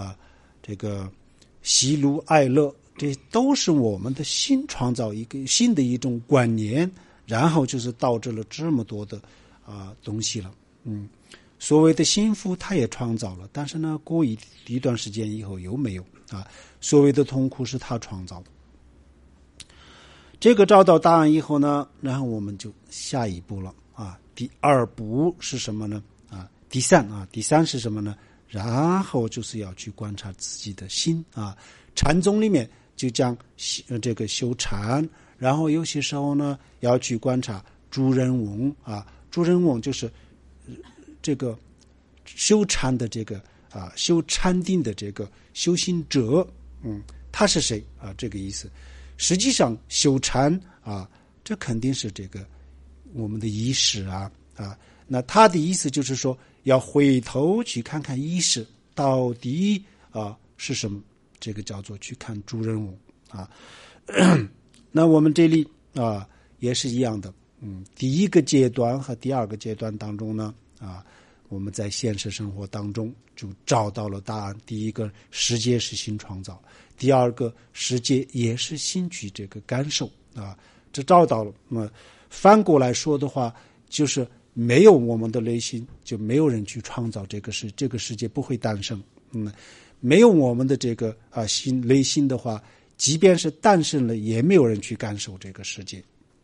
喜怒哀乐，这都是我们的心创造一个新的一种观念，然后就是导致了这么多的东西了。所谓的幸福他也创造了，但是呢过一段时间以后又没有所谓的痛苦是他创造的。这个找到答案以后呢，然后我们就下一步了第二步是什么呢第三是什么呢？然后就是要去观察自己的心禅宗里面就讲这个修禅，然后有些时候呢要去观察主人翁主人翁就是这个修禅的这个修禅定的这个修行者他是谁这个意思。实际上修禅这肯定是这个我们的意识那他的意思就是说要回头去看看意识到底是什么，这个叫做去看主人翁那我们这里也是一样的第一个阶段和第二个阶段当中呢我们在现实生活当中就找到了答案。第一个世界是心创造，第二个世界也是心去这个感受这找到了。那么反过来说的话，就是没有我们的内心，就没有人去创造这个世界不会诞生。没有我们的这个内心的话，即便是诞生了，也没有人去感受这个世界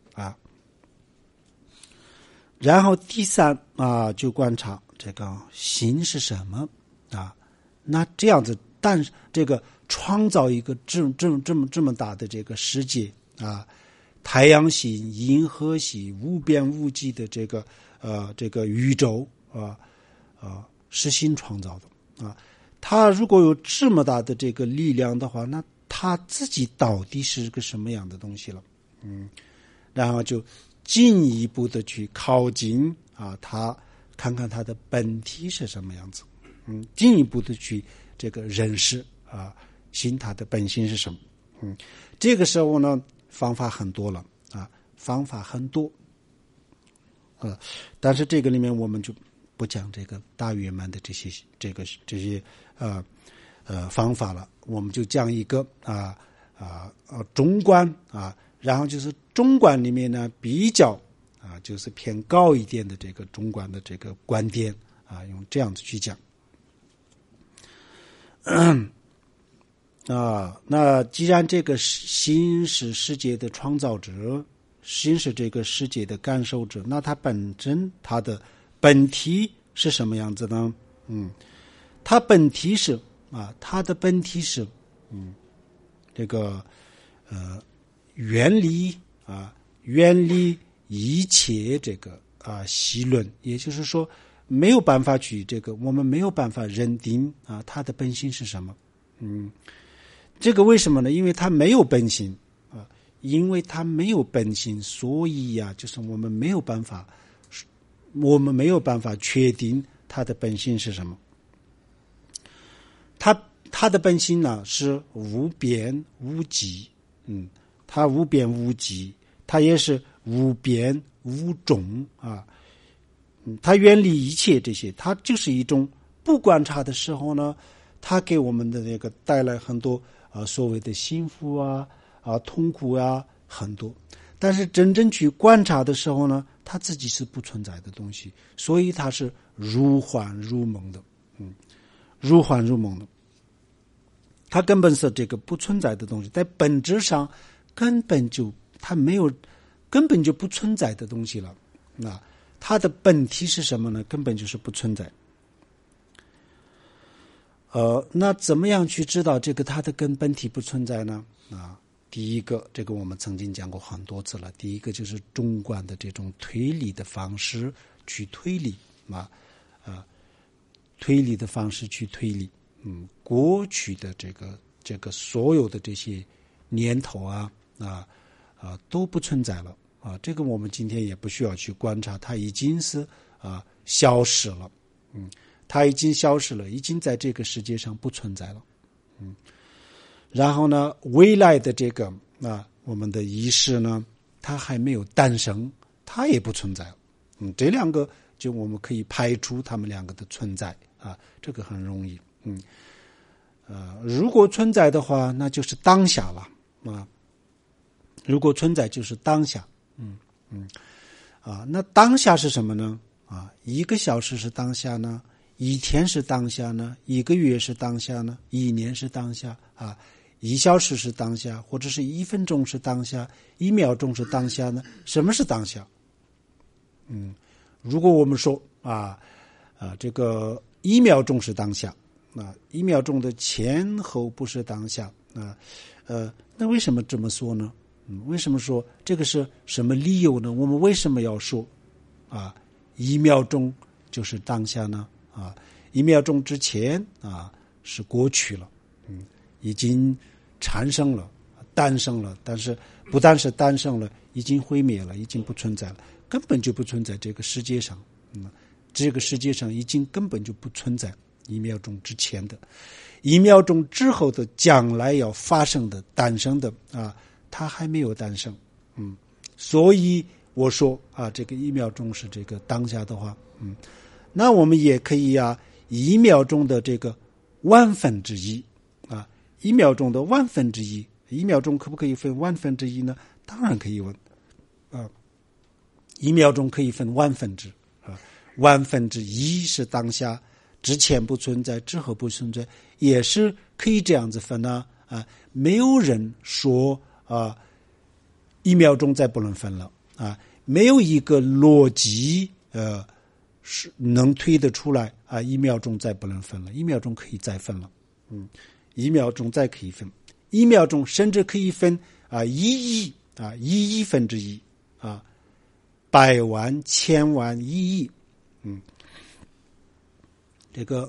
然后第三就观察这个心是什么那这样子，但这个创造一个这么大的这个世界太阳系、银河系、无边无际的这个宇宙是心创造的他如果有这么大的这个力量的话，那他自己到底是个什么样的东西了？然后就进一步的去靠近他看看他的本体是什么样子，进一步的去这个认识心他的本性是什么。这个时候呢，方法很多了方法很多但是这个里面我们就不讲这个大圆满的这些方法了，我们就讲一个中观然后就是中观里面呢比较就是偏高一点的这个中观的这个观点用这样子去讲那既然这个心是世界的创造者，心是这个世界的感受者，那它本身它的本体是什么样子呢？它本体是它的本体是这个远离一切这个习论，也就是说没有办法去这个我们没有办法认定它的本性是什么。这个为什么呢？因为它没有本性因为它没有本性，所以就是我们没有办法确定它的本性是什么。它的本性呢是无边无际，它无边无际，它也是无边无种它远离一切这些，它就是一种不观察的时候呢，它给我们的那个带来很多所谓的幸福痛苦很多，但是真正去观察的时候呢，它自己是不存在的东西，所以它是如幻如梦的，如幻如梦的，它根本是这个不存在的东西，在本质上根本就不存在的东西了。它的本体是什么呢？根本就是不存在。那怎么样去知道这个它的根本体不存在呢？第一个，这个我们曾经讲过很多次了。第一个就是中观的这种推理的方式去推理推理的方式去推理，过去的这个所有的这些念头都不存在了这个我们今天也不需要去观察，它已经是消失了，它已经消失了，已经在这个世界上不存在了。 然后呢，未来的这个我们的意识呢，它还没有诞生，它也不存在。这两个就我们可以排除他们两个的存在这个很容易。如果存在的话，那就是当下了如果存在就是当下。那当下是什么呢？1个小时是当下呢，1天是当下呢，1个月是当下呢，1年是当下1小时是当下，或者是1分钟是当下，1秒钟是当下呢？什么是当下？如果我们说这个1秒钟是当下1秒钟的前后不是当下那为什么这么说呢？为什么说这个是什么理由呢？我们为什么要说1秒钟就是当下呢？1秒钟之前是过去了，已经产生了、诞生了，但是不但是诞生了，已经毁灭了，已经不存在了，根本就不存在这个世界上。这个世界上已经根本就不存在1秒钟之前的，1秒钟之后的将来要发生的、诞生的它还没有诞生。所以我说这个1秒钟是这个当下的话，那我们也可以1秒钟的这个1/10001秒钟的1/1000，1秒钟可不可以分1/1000呢？当然可以问1秒钟可以分1/1000，1/1000是当下，之前不存在，之后不存在，也是可以这样子分没有人说1秒钟再不能分了没有一个逻辑是能推得出来1秒钟再不能分了，1秒钟可以再分了，1秒钟再可以分，1秒钟甚至可以分1亿1亿分之一百万、千万、1亿这个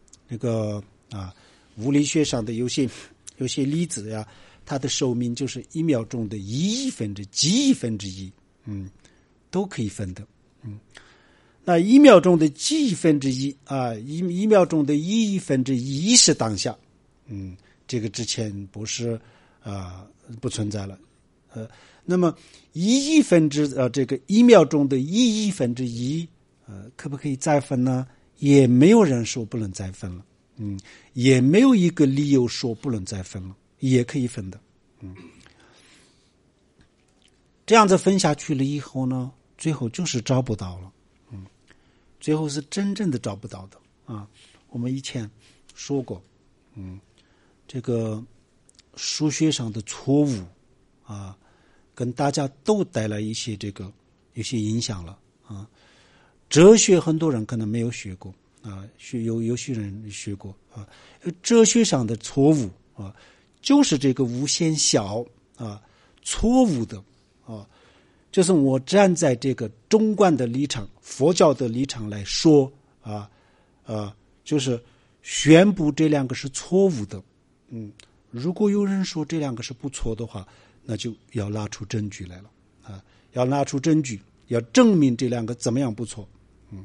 物理学上的有些粒子它的寿命就是1秒钟的1亿分之几亿分之一都可以分的那1秒钟的几亿分之一1秒钟的1亿分之一是当下这个之前不是不存在了那么1亿分之这个1秒钟的1亿分之一可不可以再分呢？也没有人说不能再分了也没有一个理由说不能再分了，也可以分的这样子分下去了以后呢，最后就是找不到了最后是真正的找不到的我们以前说过这个数学上的错误跟大家都带来一些有些影响了哲学很多人可能没有学过有些人学过哲学上的错误就是这个无限小错误的就是我站在这个中观的立场、佛教的立场来说就是宣布这两个是错误的如果有人说这两个是不错的话，那就要拿出证据来了要拿出证据，要证明这两个怎么样不错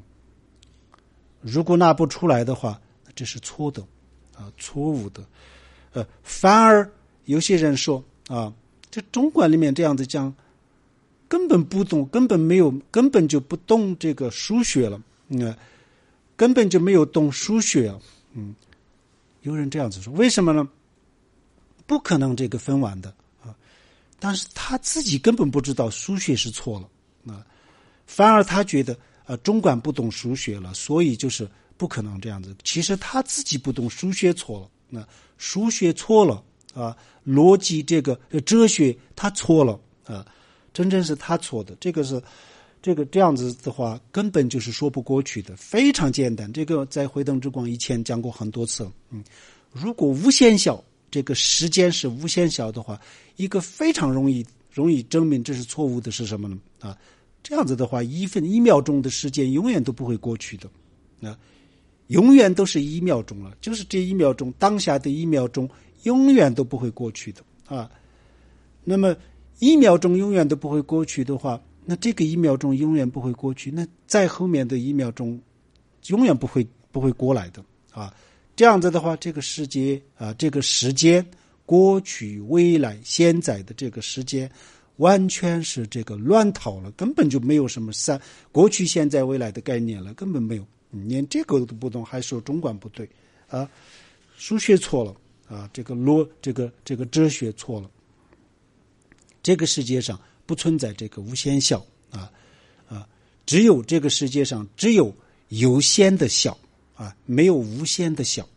如果拿不出来的话，这是错的错误的反而有些人说这中观里面这样子讲根本不懂，根本就不懂这个数学了根本就没有懂数学有人这样子说，为什么呢？不可能这个分完的但是他自己根本不知道数学是错了反而他觉得中观不懂数学了，所以就是不可能这样子。其实他自己不懂数学错了数学错了逻辑这个哲学他错了真正是他错的，这样子的话根本就是说不过去的，非常简单。这个在慧灯之光以前讲过很多次如果无限小，这个时间是无限小的话，一个非常容易证明这是错误的是什么呢这样子的话1秒钟的时间永远都不会过去的永远都是1秒钟了，就是这1秒钟当下的1秒钟永远都不会过去的那么1秒钟永远都不会过去的话，那这个1秒钟永远不会过去，那在后面的1秒钟永远不会过来的这样子的话，这个世界这个时间过去、未来、现在的这个时间完全是这个乱套了，根本就没有什么过去、现在、未来的概念了，根本没有，连这个都不懂，还说中观不对啊，数学错了啊，这个哲学错了。这个世界上不存在这个无限小只有这个世界上只有有限的小啊，没有无限的小。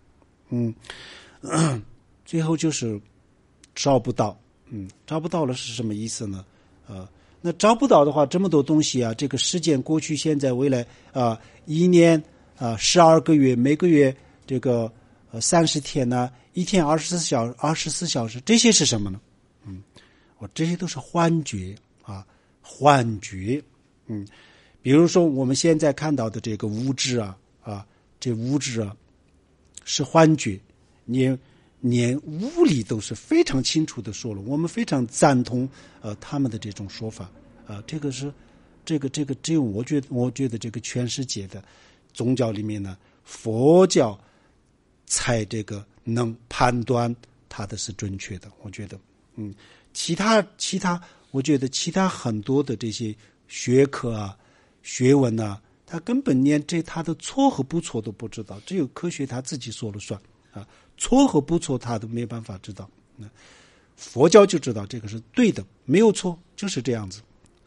最后就是找不到，找不到了是什么意思呢？那找不到的话，这么多东西啊，这个时间过去、现在、未来啊，1年啊，12个月，每个月这个30天呢，一天24小时，这些是什么呢？这些都是幻觉啊，幻觉。比如说我们现在看到的这个物质这物质是幻觉，连物理都是非常清楚的说了，我们非常赞同他们的这种说法这个是这个只有我觉得这个全世界的宗教里面呢，佛教才这个能判断它的是准确的，我觉得其他我觉得其他很多的这些学科学问他根本连他的错和不错都不知道，只有科学他自己说了算错和不错他都没办法知道。佛教就知道这个是对的，没有错，就是这样子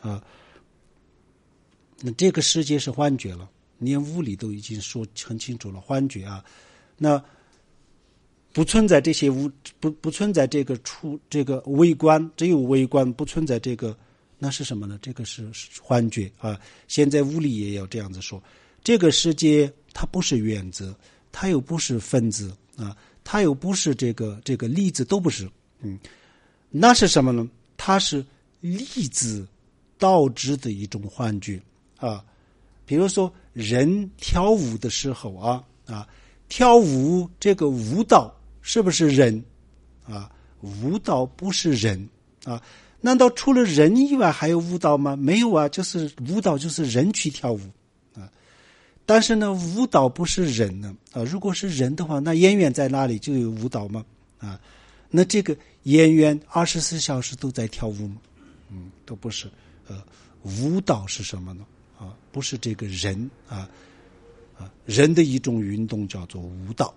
那这个世界是幻觉了，连物理都已经说很清楚了，幻觉那不存在这些不存在这个微观，只有微观，不存在这个，那是什么呢？这个是幻觉现在物理也要这样子说，这个世界它不是原子，它又不是分子它又不是这个粒子，都不是那是什么呢？它是粒子导致的一种幻觉比如说人跳舞的时候跳舞这个舞蹈是不是人舞蹈不是人难道除了人以外还有舞蹈吗？没有就是舞蹈就是人去跳舞但是呢，舞蹈不是人呢如果是人的话，那演员在哪里就有舞蹈吗那这个演员24小时都在跳舞吗？都不是舞蹈是什么呢不是这个人人的一种运动叫做舞蹈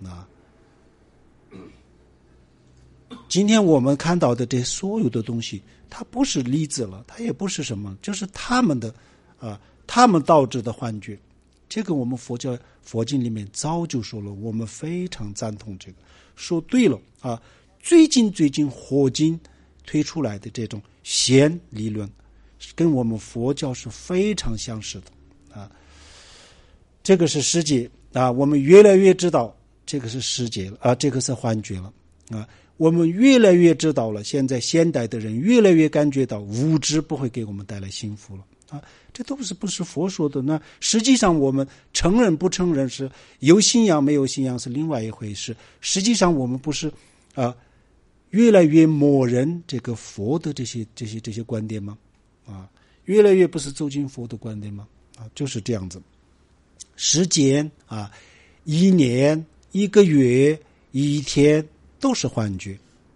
今天我们看到的这所有的东西，它不是粒子了，它也不是什么，就是他们导致的幻觉。这个我们佛经里面早就说了，我们非常赞同这个，说对了最近佛经推出来的这种弦理论，跟我们佛教是非常相似的这个是世界我们越来越知道这个是世界了这个是幻觉了我们越来越知道了，现在现代的人越来越感觉到物质不会给我们带来幸福了这都不是佛说的。那实际上我们承认不承认是有信仰没有信仰是另外一回事。实际上我们不是越来越默认这个佛的这些观点吗越来越不是走进佛的观点吗就是这样子。时间1年1个月1天都是幻觉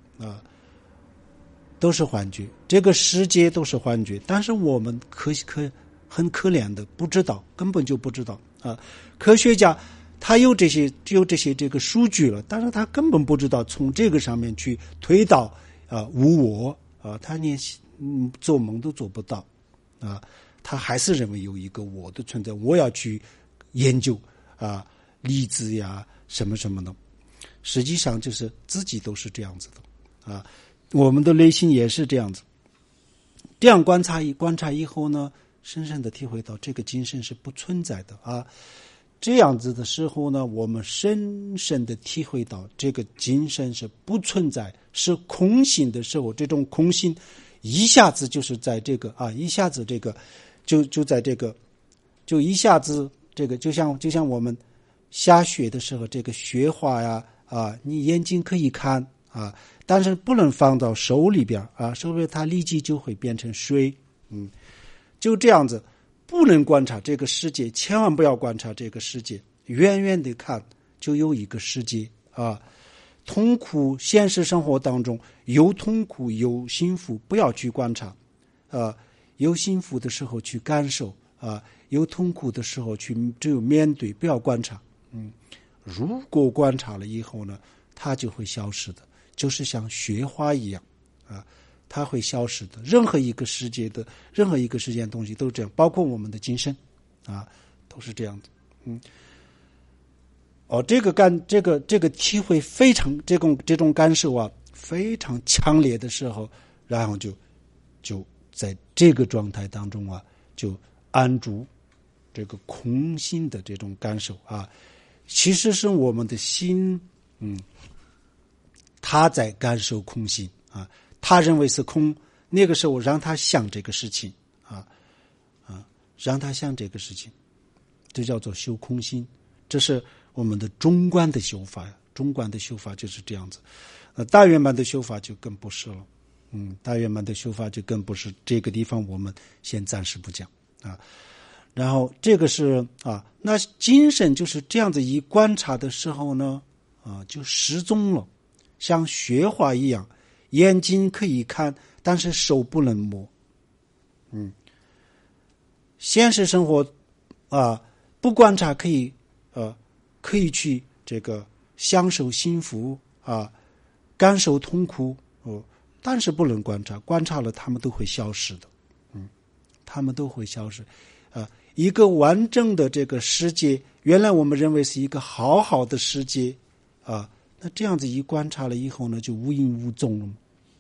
都是幻觉，这个世界都是幻觉，但是我们很可怜的不知道，根本就不知道科学家他有这些这个数据了，但是他根本不知道从这个上面去推导无我他连做梦都做不到他还是认为有一个我的存在，我要去研究粒子呀什么什么的。实际上就是自己都是这样子的我们的内心也是这样子。这样观察以后呢，深深的体会到这个精神是不存在的这样子的时候呢，我们深深的体会到这个精神是不存在，是空性的时候，这种空性一下子就是在这个一下子这个就在这个就一下子这个就像我们下雪的时候，这个雪花呀你眼睛可以看但是不能放到手里边手里边它立即就会变成水就这样子，不能观察这个世界，千万不要观察这个世界，远远的看就有一个世界痛苦现实生活当中有痛苦有幸福，不要去观察，有幸福的时候去感受，有痛苦的时候去只有面对，不要观察。如果观察了以后呢，它就会消失的，就是像雪花一样，它会消失的。任何一个世界的东西都这样，包括我们的精神，都是这样的。这个体会非常这种感受非常强烈的时候，然后就在这个状态当中就安住这个空心的这种感受其实是我们的心，他在感受空心他认为是空，那个时候让他想这个事情让他想这个事情，这叫做修空心。这是我们的中观的修法中观的修法就是这样子。大圆满的修法就更不是了。大圆满的修法就更不是，这个地方我们先暂时不讲然后这个是那精神就是这样子一观察的时候呢就失踪了，像雪花一样，眼睛可以看，但是手不能摸。现实生活不观察可以去这个享受幸福感受痛苦但是不能观察，观察了他们都会消失的。他们都会消失一个完整的这个世界，原来我们认为是一个好好的世界那这样子一观察了以后呢，就无影无踪了。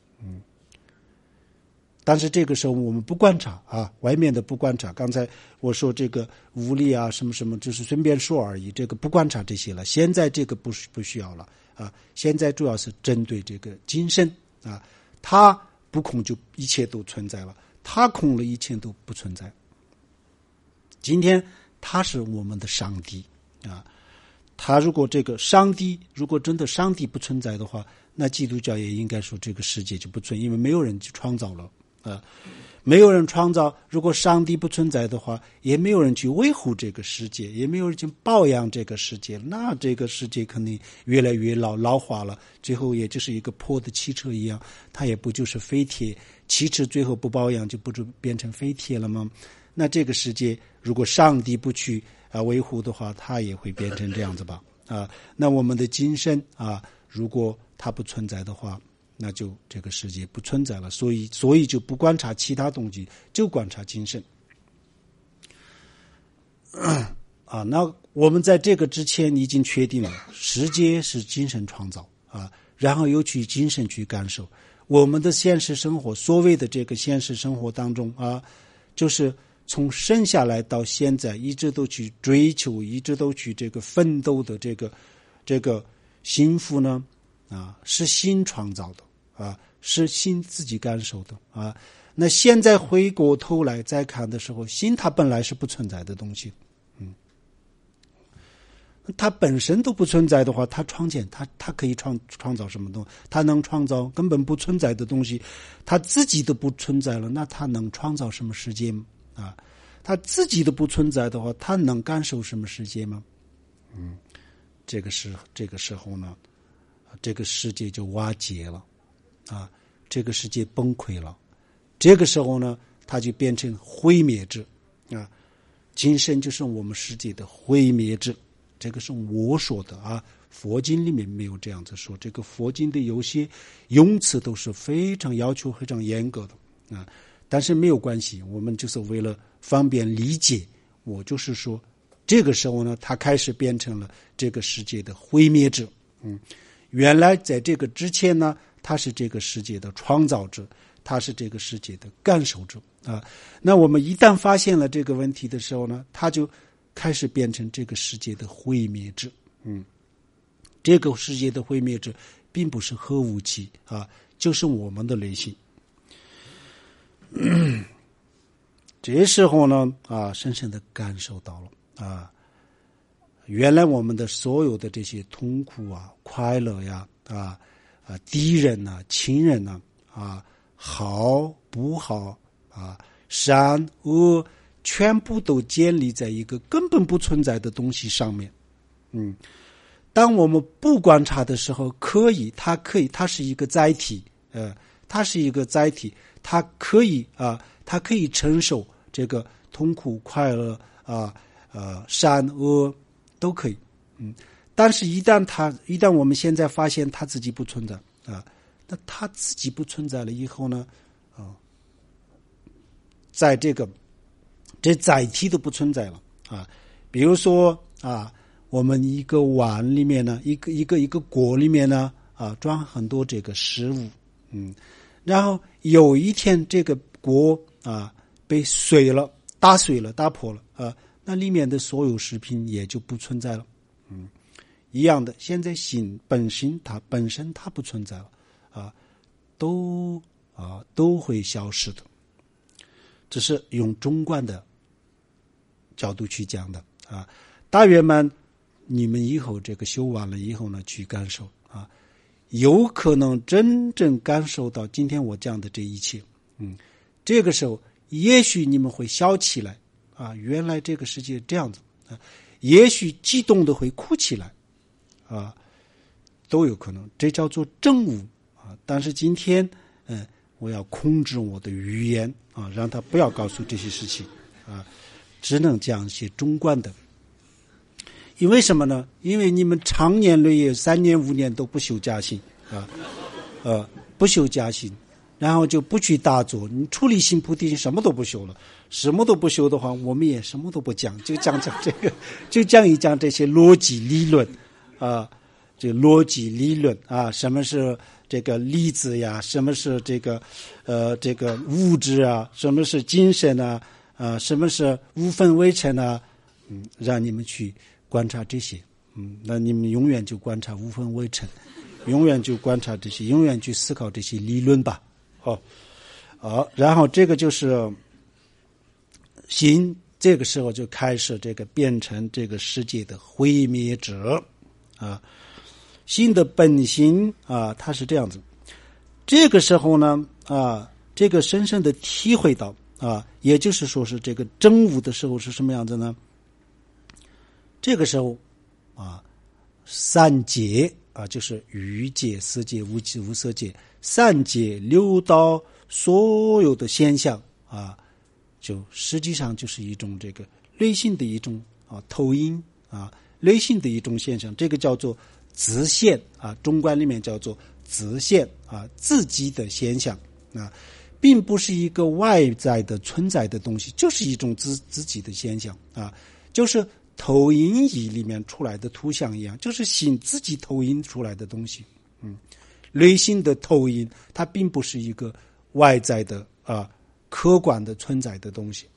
但是这个时候我们不观察外面的不观察。刚才我说这个无力什么什么，就是顺便说而已，这个不观察这些了。现在这个不需要了现在主要是针对这个精神它不空就一切都存在了，它空了一切都不存在。今天他是我们的上帝他如果这个上帝，如果真的上帝不存在的话，那基督教也应该说这个世界就不存在，因为没有人去创造了没有人创造。如果上帝不存在的话，也没有人去维护这个世界，也没有人去保养这个世界，那这个世界肯定越来越老化了，最后也就是一个破的汽车一样，它也不就是废铁，汽车最后不保养就不就变成废铁了吗？那这个世界如果上帝不去维护的话，它也会变成这样子吧那我们的精神如果它不存在的话，那就这个世界不存在了，所以就不观察其他东西，就观察精神那我们在这个之前已经确定了世界是精神创造然后又去精神去感受我们的现实生活。所谓的这个现实生活当中就是从生下来到现在一直都去追求，一直都去这个奋斗的这个幸福呢是心创造的是心自己感受的那现在回过头来再看的时候，心它本来是不存在的东西它本身都不存在的话，它创建它可以创造什么东西？它能创造根本不存在的东西，它自己都不存在了，那它能创造什么世界吗？它自己都不存在的话，它能感受什么世界吗？这个时候呢，这个世界就瓦解了这个世界崩溃了。这个时候呢，它就变成毁灭者精神就是我们世界的毁灭者。这个是我说的佛经里面没有这样子说，这个佛经的有些用词都是非常要求非常严格的但是没有关系，我们就是为了方便理解，我就是说这个时候呢，它开始变成了这个世界的毁灭者原来在这个之前呢，他是这个世界的创造者，他是这个世界的感受者那我们一旦发现了这个问题的时候呢，他就开始变成这个世界的毁灭者这个世界的毁灭者并不是核武器就是我们的内心这时候呢深深的感受到了原来我们的所有的这些痛苦快乐敌人亲人好不好善恶全部都建立在一个根本不存在的东西上面当我们不观察的时候，它是一个载体，它是一个载体，它可以承受这个痛苦、快乐善恶都可以，但是一旦我们现在发现它自己不存在那它自己不存在了以后呢，在这载体都不存在了比如说我们一个碗里面呢，一个锅里面呢装很多这个食物，然后有一天这个锅被打碎了，打破了那里面的所有食品也就不存在了，一样的，现在心本身它不存在了都会消失的。这是用中观的角度去讲的大圆满，你们以后这个修完了以后呢，去感受有可能真正感受到今天我讲的这一切，这个时候也许你们会笑起来原来这个世界这样子也许激动的会哭起来都有可能，这叫做证悟但是今天我要控制我的语言让他不要告诉这些事情只能讲一些中观的。因为什么呢？因为你们长年累月3年5年都不修家心不修家心，然后就不去打坐，你出离心菩提心什么都不修了，什么都不修的话，我们也什么都不讲，就讲这个，就讲一讲这些逻辑理论这个逻辑理论什么是这个粒子呀，什么是这个物质什么是精神什么是无分为尘让你们去观察这些，那你们永远就观察无分为尘，永远就观察这些，永远去思考这些理论吧。然后这个就是心，这个时候就开始这个变成这个世界的毁灭者心的本性它是这样子。这个时候呢这个深深的体会到也就是说是这个证悟的时候是什么样子呢？这个时候三界就是欲界、色界、无色界，三界流到所有的现象就实际上就是一种这个内心的一种投影内心的一种现象，这个叫做自现中观里面叫做自现自己的现象并不是一个外在的存在的东西，就是一种自己的现象就是投影仪里面出来的图像一样，就是心自己投影出来的东西内心的投影，它并不是一个外在的客观的存在的东西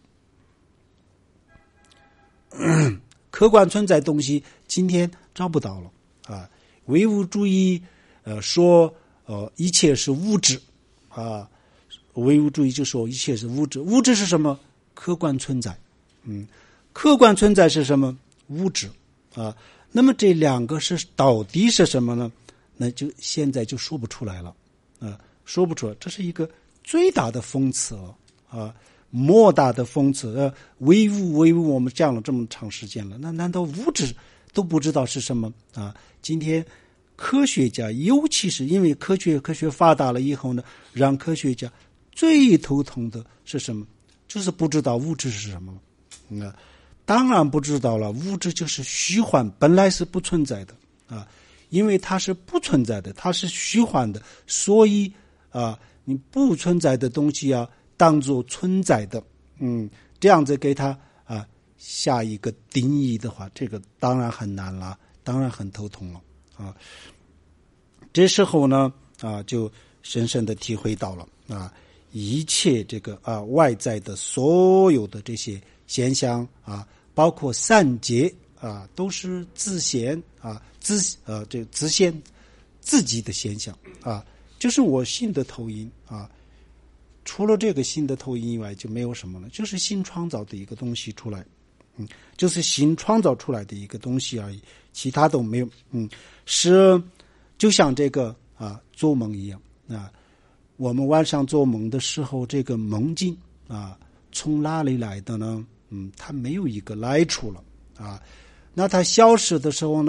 客观存在东西今天找不到了唯物主义说一切是物质唯物主义就说一切是物质，物质是什么？客观存在客观存在是什么？物质那么这两个是到底是什么呢？那就现在就说不出来了说不出来，这是一个最大的讽刺莫大的讽刺唯物我们讲了这么长时间了，那难道物质都不知道是什么今天科学家，尤其是因为科学发达了以后呢，让科学家最头疼的是什么？就是不知道物质是什么当然不知道了，物质就是虚幻，本来是不存在的因为它是不存在的，它是虚幻的，所以你不存在的东西当作存在的这样子给它下一个定义的话，这个当然很难了，当然很头痛了这时候呢就深深的体会到了一切这个外在的所有的这些现象包括三界都是自现这自现自己的现象就是我心的投影除了这个心的投影以外就没有什么了，就是心创造的一个东西出来就是心创造出来的一个东西而已，其他都没有是就像这个做梦一样我们晚上做梦的时候，这个梦境从哪里来的呢？它没有一个来处了那它消失的时候呢，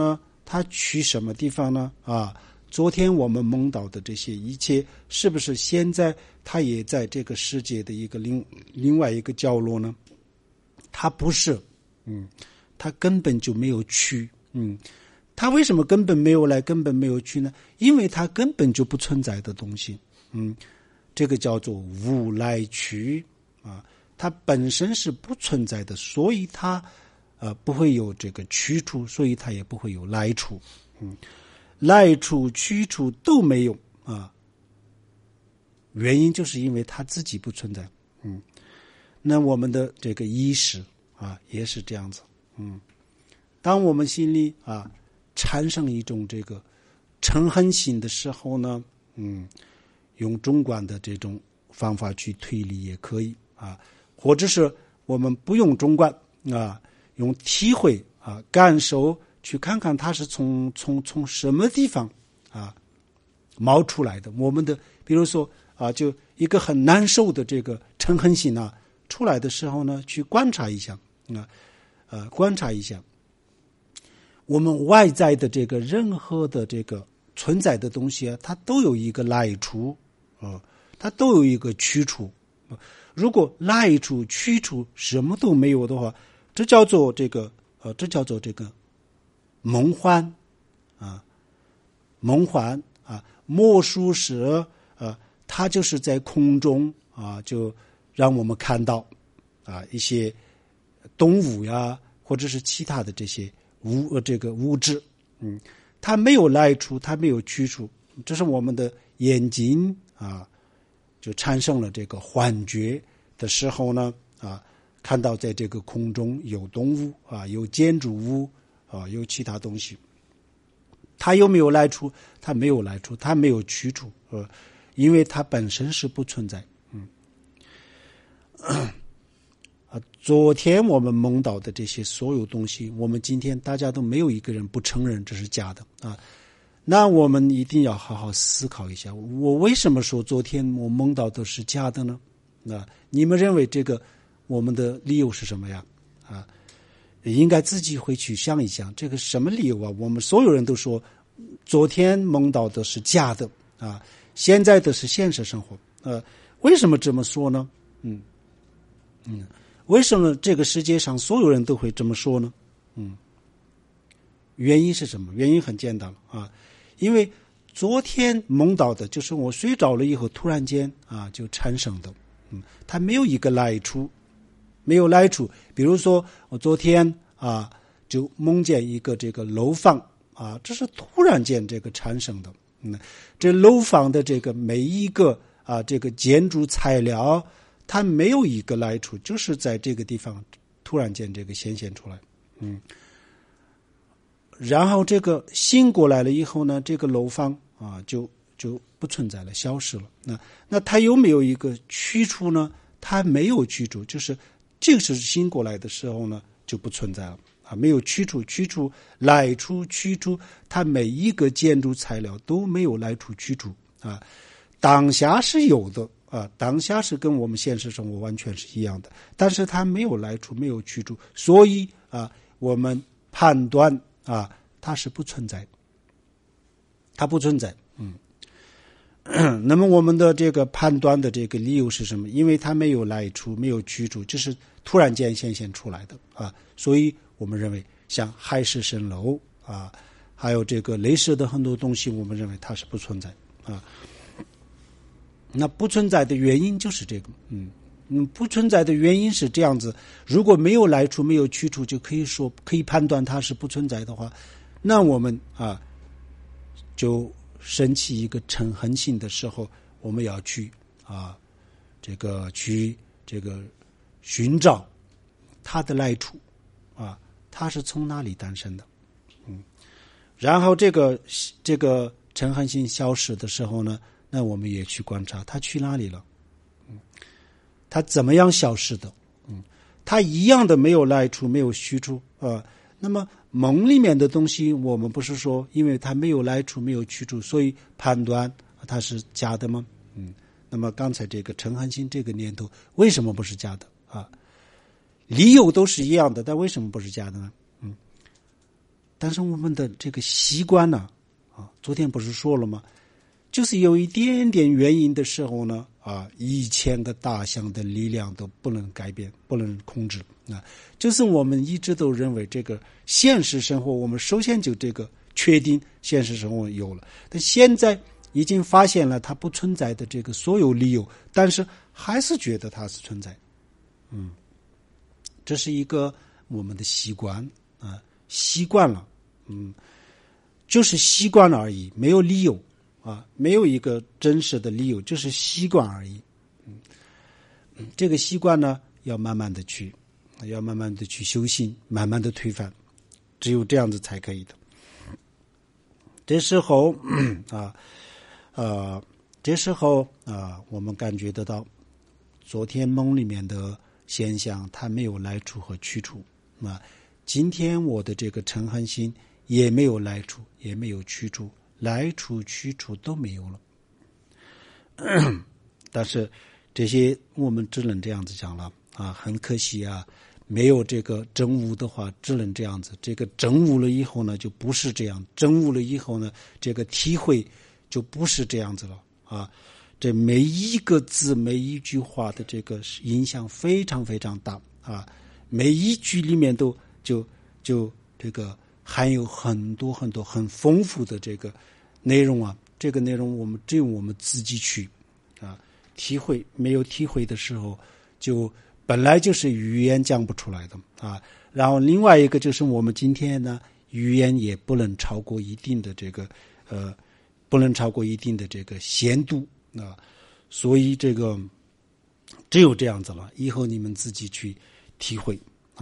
它去什么地方呢？昨天我们梦到的这些一切，是不是现在它也在这个世界的一个另外一个角落呢？它不是，它根本就没有去，它为什么根本没有来，根本没有去呢？因为它根本就不存在的东西，这个叫做无来去它本身是不存在的，所以它不会有这个去处，所以它也不会有来处，来处去处都没有原因就是因为它自己不存在，那我们的这个意识也是这样子，当我们心里产生一种这个嗔恨心的时候呢，用中观的这种方法去推理也可以或者是我们不用中观用体会感受去看看它是从什么地方冒出来的。我们的比如说就一个很难受的这个嗔恨心出来的时候呢，去观察一下观察一下我们外在的这个任何的这个存在的东西它都有一个来处它都有一个去处。如果来处去处什么都没有的话，这叫做这个梦幻梦幻魔术师它就是在空中就让我们看到一些动物呀，或者是其他的这些物质，它没有来处，它没有去处，这是我们的眼睛就产生了这个幻觉的时候呢看到在这个空中有动物有建筑物有其他东西，它有没有来处？它没有来处，它没有去处因为它本身是不存在。昨天我们梦到的这些所有东西，我们今天大家都没有一个人不承认这是假的那我们一定要好好思考一下，我为什么说昨天我梦到的是假的呢？你们认为这个我们的理由是什么呀？应该自己回去想一想，这个什么理由我们所有人都说昨天梦到的是假的现在的是现实生活为什么这么说呢？为什么这个世界上所有人都会这么说呢？原因是什么？原因很简单因为昨天梦到的就是我睡着了以后突然间就产生的它没有一个来处，没有来处。比如说我昨天就梦见一个这个楼房这是突然间这个产生的这楼房的这个每一个这个建筑材料它没有一个来处，就是在这个地方突然间这个显现出来然后这个醒过来了以后呢，这个楼房就不存在了，消失了那它有没有一个去处呢？它没有去处，就是这是醒过来的时候呢就不存在了没有去处来处去处，它每一个建筑材料都没有来处去处当下是有的当下是跟我们现实生活完全是一样的，但是它没有来处，没有去处，所以我们判断它是不存在的，它不存在那么我们的这个判断的这个理由是什么？因为它没有来处，没有去处，这是突然间显现出来的所以我们认为像海市蜃楼还有这个类似的很多东西，我们认为它是不存在那不存在的原因就是这个不存在的原因是这样子，如果没有来处，没有去处，就可以判断它是不存在的话，那我们就升起一个嗔恨心的时候，我们要去这个寻找它的来处它是从哪里诞生的然后这个嗔恨心消失的时候呢，那我们也去观察它去哪里了它怎么样消失的它一样的没有来处，没有去处那么梦里面的东西，我们不是说因为它没有来处，没有去处，所以判断它是假的吗？那么刚才这个嗔恨心这个念头为什么不是假的理由都是一样的，但为什么不是假的呢？ 但是我们的这个习惯呢，昨天不是说了吗？就是有一点点原因的时候呢，1000个大象的力量都不能改变，不能控制就是我们一直都认为这个现实生活，我们首先就这个确定现实生活有了，但现在已经发现了它不存在的这个所有理由，但是还是觉得它是存在。这是一个我们的习惯习惯了，就是习惯了而已，没有理由没有一个真实的理由，就是习惯而已。这个习惯呢，要慢慢的去修行，慢慢的推翻，只有这样子才可以的。这时候我们感觉得到，昨天梦里面的现象，它没有来处和去处今天我的这个嗔恨心也没有来处，也没有去处，来处去处都没有了。但是这些我们只能这样子讲了很可惜没有这个真悟的话，只能这样子。这个真悟了以后呢，就不是这样。真悟了以后呢，这个体会就不是这样子了这每一个字，每一句话的这个影响非常非常大每一句里面都就这个含有很多很多很丰富的这个内容这个内容我们只有我们自己去体会，没有体会的时候，就本来就是语言讲不出来的然后另外一个就是我们今天呢，语言也不能超过一定的这个限度所以这个只有这样子了，以后你们自己去体会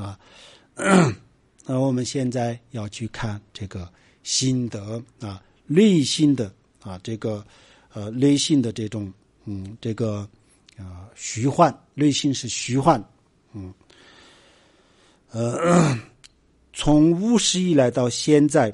那我们现在要去看这个心得内心的这个内心的这种这个虚幻，内心是虚幻从无始以来到现在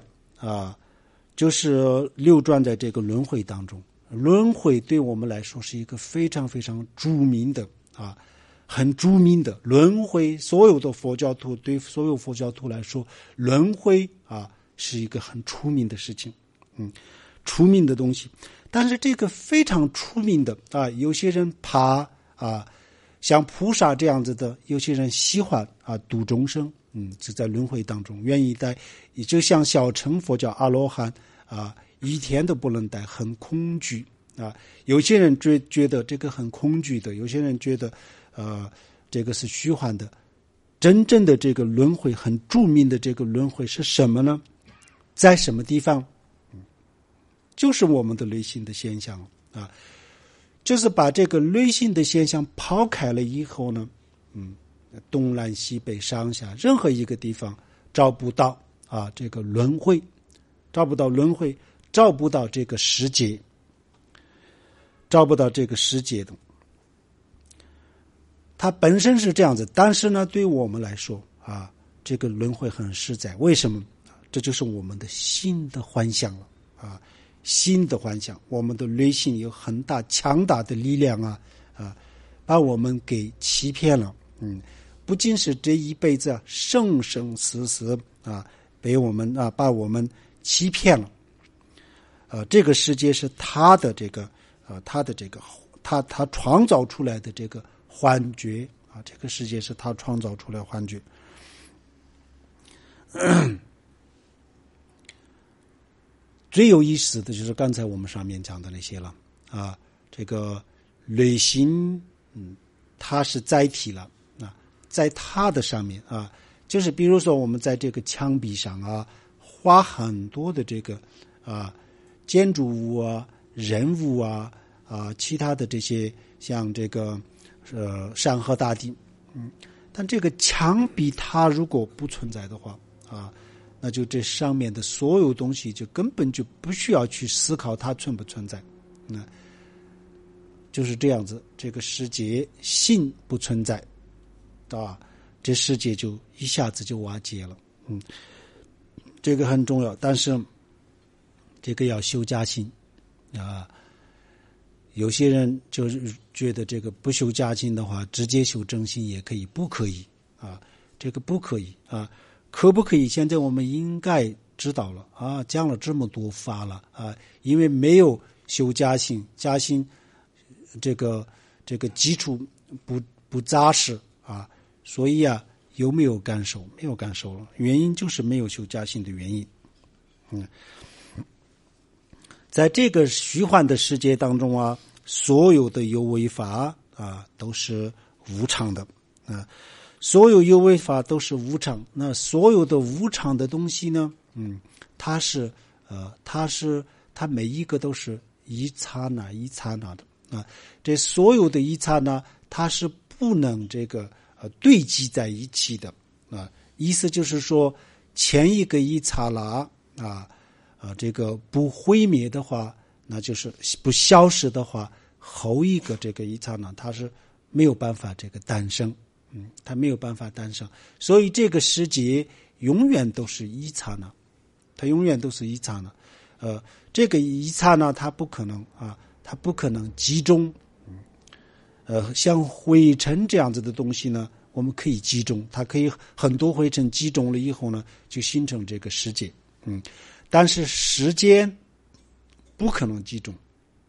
就是流转在这个轮回当中。轮回对我们来说是一个非常非常著名的很著名的轮回。所有的佛教徒，对所有佛教徒来说，轮回是一个很出名的事情出名的东西。但是这个非常出名的有些人怕像菩萨这样子的，有些人喜欢度众生就在轮回当中愿意待，也就像小乘佛教阿罗汉一天都不能待，很恐惧有些人觉得这个很恐惧的，有些人觉得这个是虚幻的。真正的这个轮回，很著名的这个轮回是什么呢？在什么地方？就是我们的内心的现象就是把这个内心的现象抛开了以后呢东南西北上下任何一个地方找不到这个轮回，找不到轮回，找不到这个世界，找不到这个世界的。它本身是这样子，但是呢，对我们来说这个轮回很实在。为什么？这就是我们的心的幻想了心的幻想。我们的内心有很大强大的力量把我们给欺骗了不仅是这一辈子生生死死被我们把我们欺骗了这个世界是他的这个他创造出来的这个幻觉这个世界是他创造出来的幻觉最有意思的就是刚才我们上面讲的那些了这个内心它是载体了在它的上面就是比如说我们在这个墙壁上画很多的这个建筑物人物其他的这些像这个山河大地但这个墙壁它如果不存在的话那就这上面的所有东西就根本就不需要去思考它存不存在就是这样子。这个世界性不存在这世界就一下子就瓦解了这个很重要。但是这个要修加心有些人就是觉得这个不修加心的话，直接修正心也可以，不可以这个不可以可不可以？现在我们应该知道了啊，讲了这么多法了啊，因为没有修嘉兴这个基础不扎实啊，所以啊有没有感受？没有感受了，原因就是没有修嘉兴的原因。在这个虚幻的世界当中啊，所有的有为法啊都是无常的啊，所有有为法都是无常。那所有的无常的东西呢，它每一个都是一刹那一刹那的啊，这所有的一刹那它是不能堆积在一起的啊，意思就是说前一个一刹那这个不毁灭的话，那就是不消失的话，后一个这个一刹那它是没有办法诞生，它没有办法诞生，所以这个世界永远都是一刹那，它永远都是一刹那，这个一刹那它不可能集中，像灰尘这样子的东西呢，我们可以集中，它可以很多灰尘集中了以后呢，就形成这个世界，但是时间不可能集中。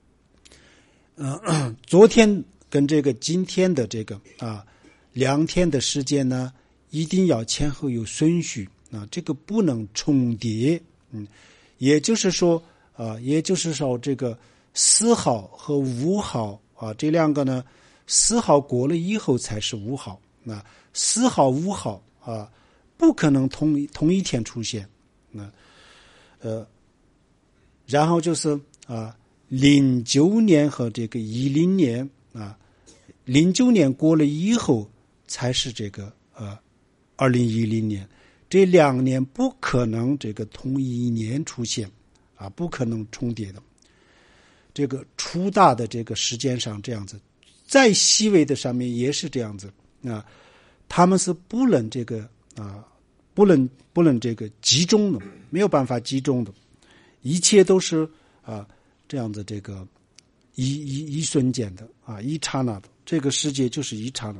昨天跟今天的2天的时间呢，一定要前后有顺序啊，这个不能重叠。也就是说这个4号和5号啊，这两个呢，4号过了以后才是5号。那4号、5号啊，不可能同一天出现。然后就是09年和10年啊，09年过了以后才是2010年，这2年不可能同一年出现啊，不可能重叠的。这个粗大的时间上这样子，再细微的上面也是这样子啊，他们是不能集中的，没有办法集中的，一切都是这样子一瞬间的啊，一刹那的，这个世界就是一刹那。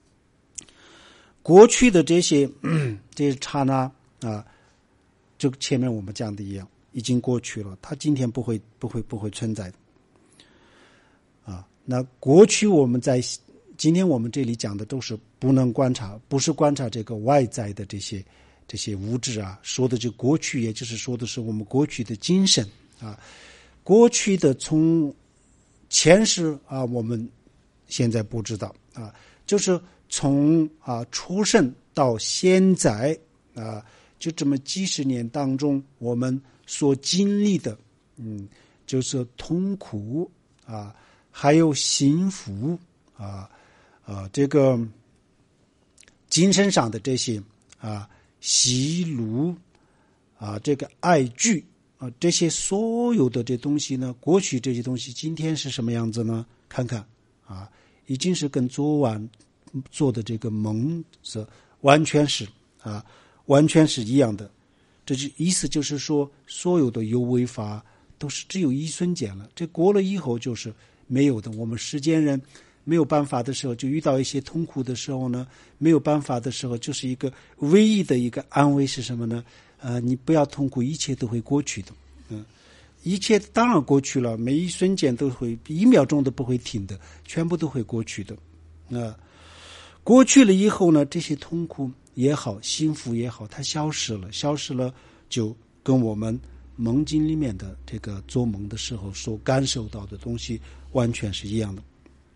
过去的这些刹那啊，就前面我们讲的一样，已经过去了，它今天不会存在的啊。那过去今天我们这里讲的都是不能观察，不是观察外在的这些物质啊，说的过去，也就是说的是我们过去的精神啊，过去的从前世啊，我们现在不知道啊，就是从出生到现在啊，就这么几十年当中，我们所经历的，就是痛苦啊，还有幸福这个精神上的这些喜怒这个爱惧这些所有的这东西呢，过去这些东西今天是什么样子呢？看看已经是跟昨晚做的梦是完全是一样的。这意思就是说，所有的有为法都是只有一瞬间了，这过了以后就是没有的。我们世间人没有办法的时候，就遇到一些痛苦的时候呢，没有办法的时候，就是一个唯一的一个安慰是什么呢？你不要痛苦，一切都会过去的。一切当然过去了，每一瞬间都会，1秒钟都不会停的，全部都会过去的。过去了以后呢，这些痛苦也好，幸福也好，它消失了，就跟我们梦境里面的做梦的时候所感受到的东西完全是一样的。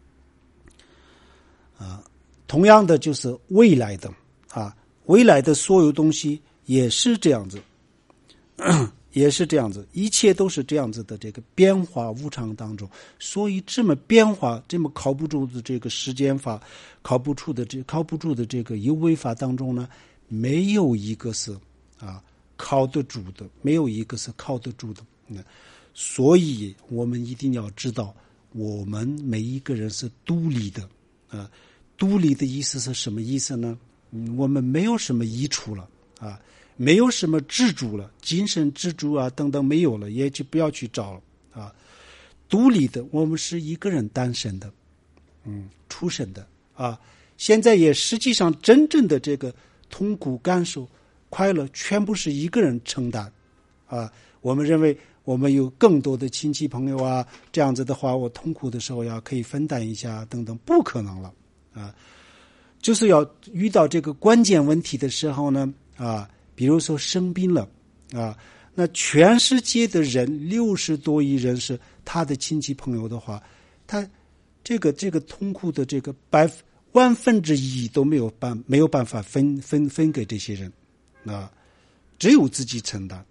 同样的就是未来的未来的所有东西也是这样子，也是这样子，一切都是这样子的变化无常当中。所以这么变化，这么靠不住的时间法，靠不住的有为法当中呢，没有一个是靠得住的，没有一个是靠得住的。所以我们一定要知道，我们每一个人是独立的。独立的意思是什么意思呢？我们没有什么益处了没有什么支柱了，精神支柱等等没有了，也就不要去找了独立的，我们是一个人诞生的，出生的现在也实际上真正的痛苦感受、快乐，全部是一个人承担啊。我们认为我们有更多的亲戚朋友啊，这样子的话，我痛苦的时候可以分担一下等等，不可能了啊。就是要遇到这个关键问题的时候呢，啊，比如说生病了啊，那全世界的人60多亿人是他的亲戚朋友的话，他这个痛苦的这个1/1000都没有办法分给这些人啊，只有自己承担。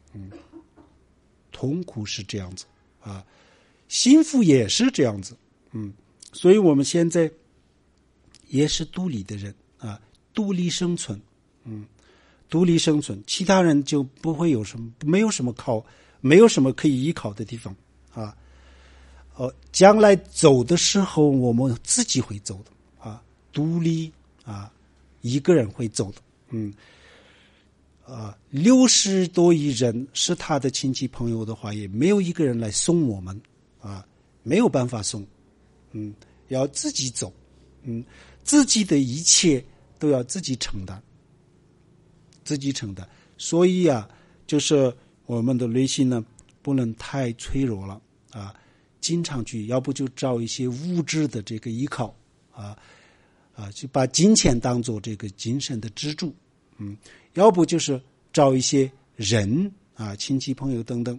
痛苦是这样子啊，幸福也是这样子。所以我们现在也是独立的人啊，独立生存。独立生存，其他人就不会没有什么可以依靠的地方啊。将来走的时候，我们自己会走的啊，独立啊，一个人会走的。60多亿人是他的亲戚朋友的话，也没有一个人来送我们啊，没有办法送。要自己走。自己的一切都要自己承担。所以啊，就是我们的内心呢，不能太脆弱了啊，经常去，要不就找一些物质的这个依靠就把金钱当做这个精神的支柱。要不就是找一些人啊，亲戚朋友等等。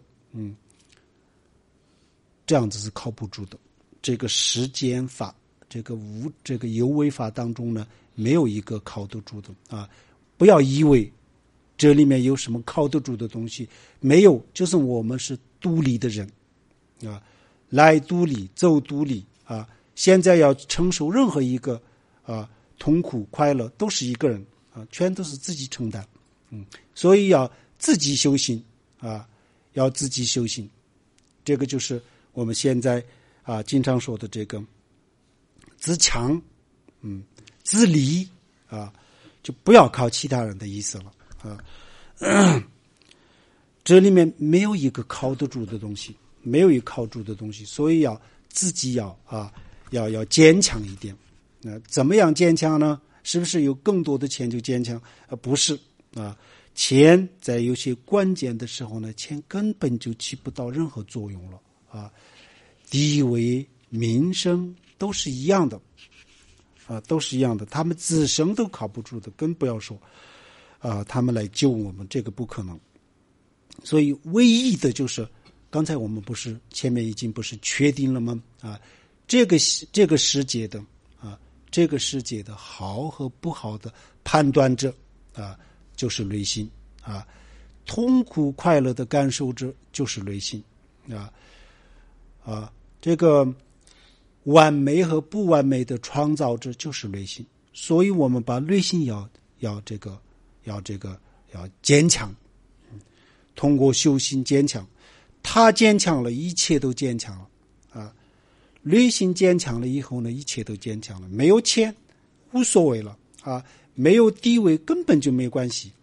这样子是靠不住的。这个时间法，这个有为法当中呢，没有一个靠得住的啊！不要以为这里面有什么靠得住的东西，没有，就是我们是独立的人啊，来独立，走独立啊！现在要承受任何一个痛苦、快乐，都是一个人啊，全都是自己承担。所以要自己修行啊，要自己修行。这个就是我们现在经常说的这个自强，自立啊，就不要靠其他人的意思了啊。这里面没有一个靠得住的东西，所以要自己要坚强一点。怎么样坚强呢？是不是有更多的钱就坚强？不是啊，钱在有些关键的时候呢，钱根本就起不到任何作用了啊。地位、名声都是一样的都是一样的，他们自身都靠不住的，更不要说他们来救我们，这个不可能。所以唯一的就是刚才我们前面已经不是确定了吗？这个世界的好和不好的判断者就是内心痛苦快乐的感受者就是内心这个完美和不完美的创造者就是内心。所以我们把内心要坚强，通过修行坚强，他坚强了，一切都坚强了内心坚强了以后呢，一切都坚强了。没有钱无所谓了没有地位根本就没关系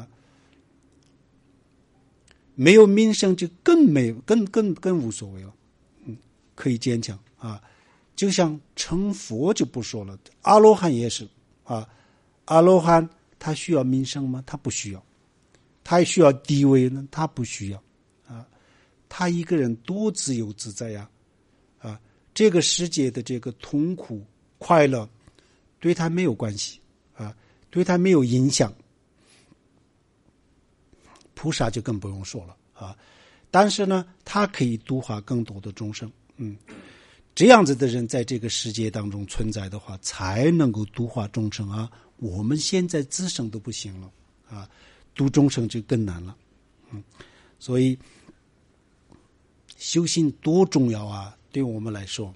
没有名声就更无所谓了。可以坚强就像成佛就不说了，阿罗汉也是阿罗汉他需要名声吗？他不需要。他需要地位呢？他不需要他一个人多自由自在这个世界的这个痛苦快乐对他没有关系对他没有影响。菩萨就更不用说了但是呢，他可以度化更多的众生。这样子的人在这个世界当中存在的话，才能够度化众生我们现在自身都不行了度众生就更难了。所以修行多重要对我们来说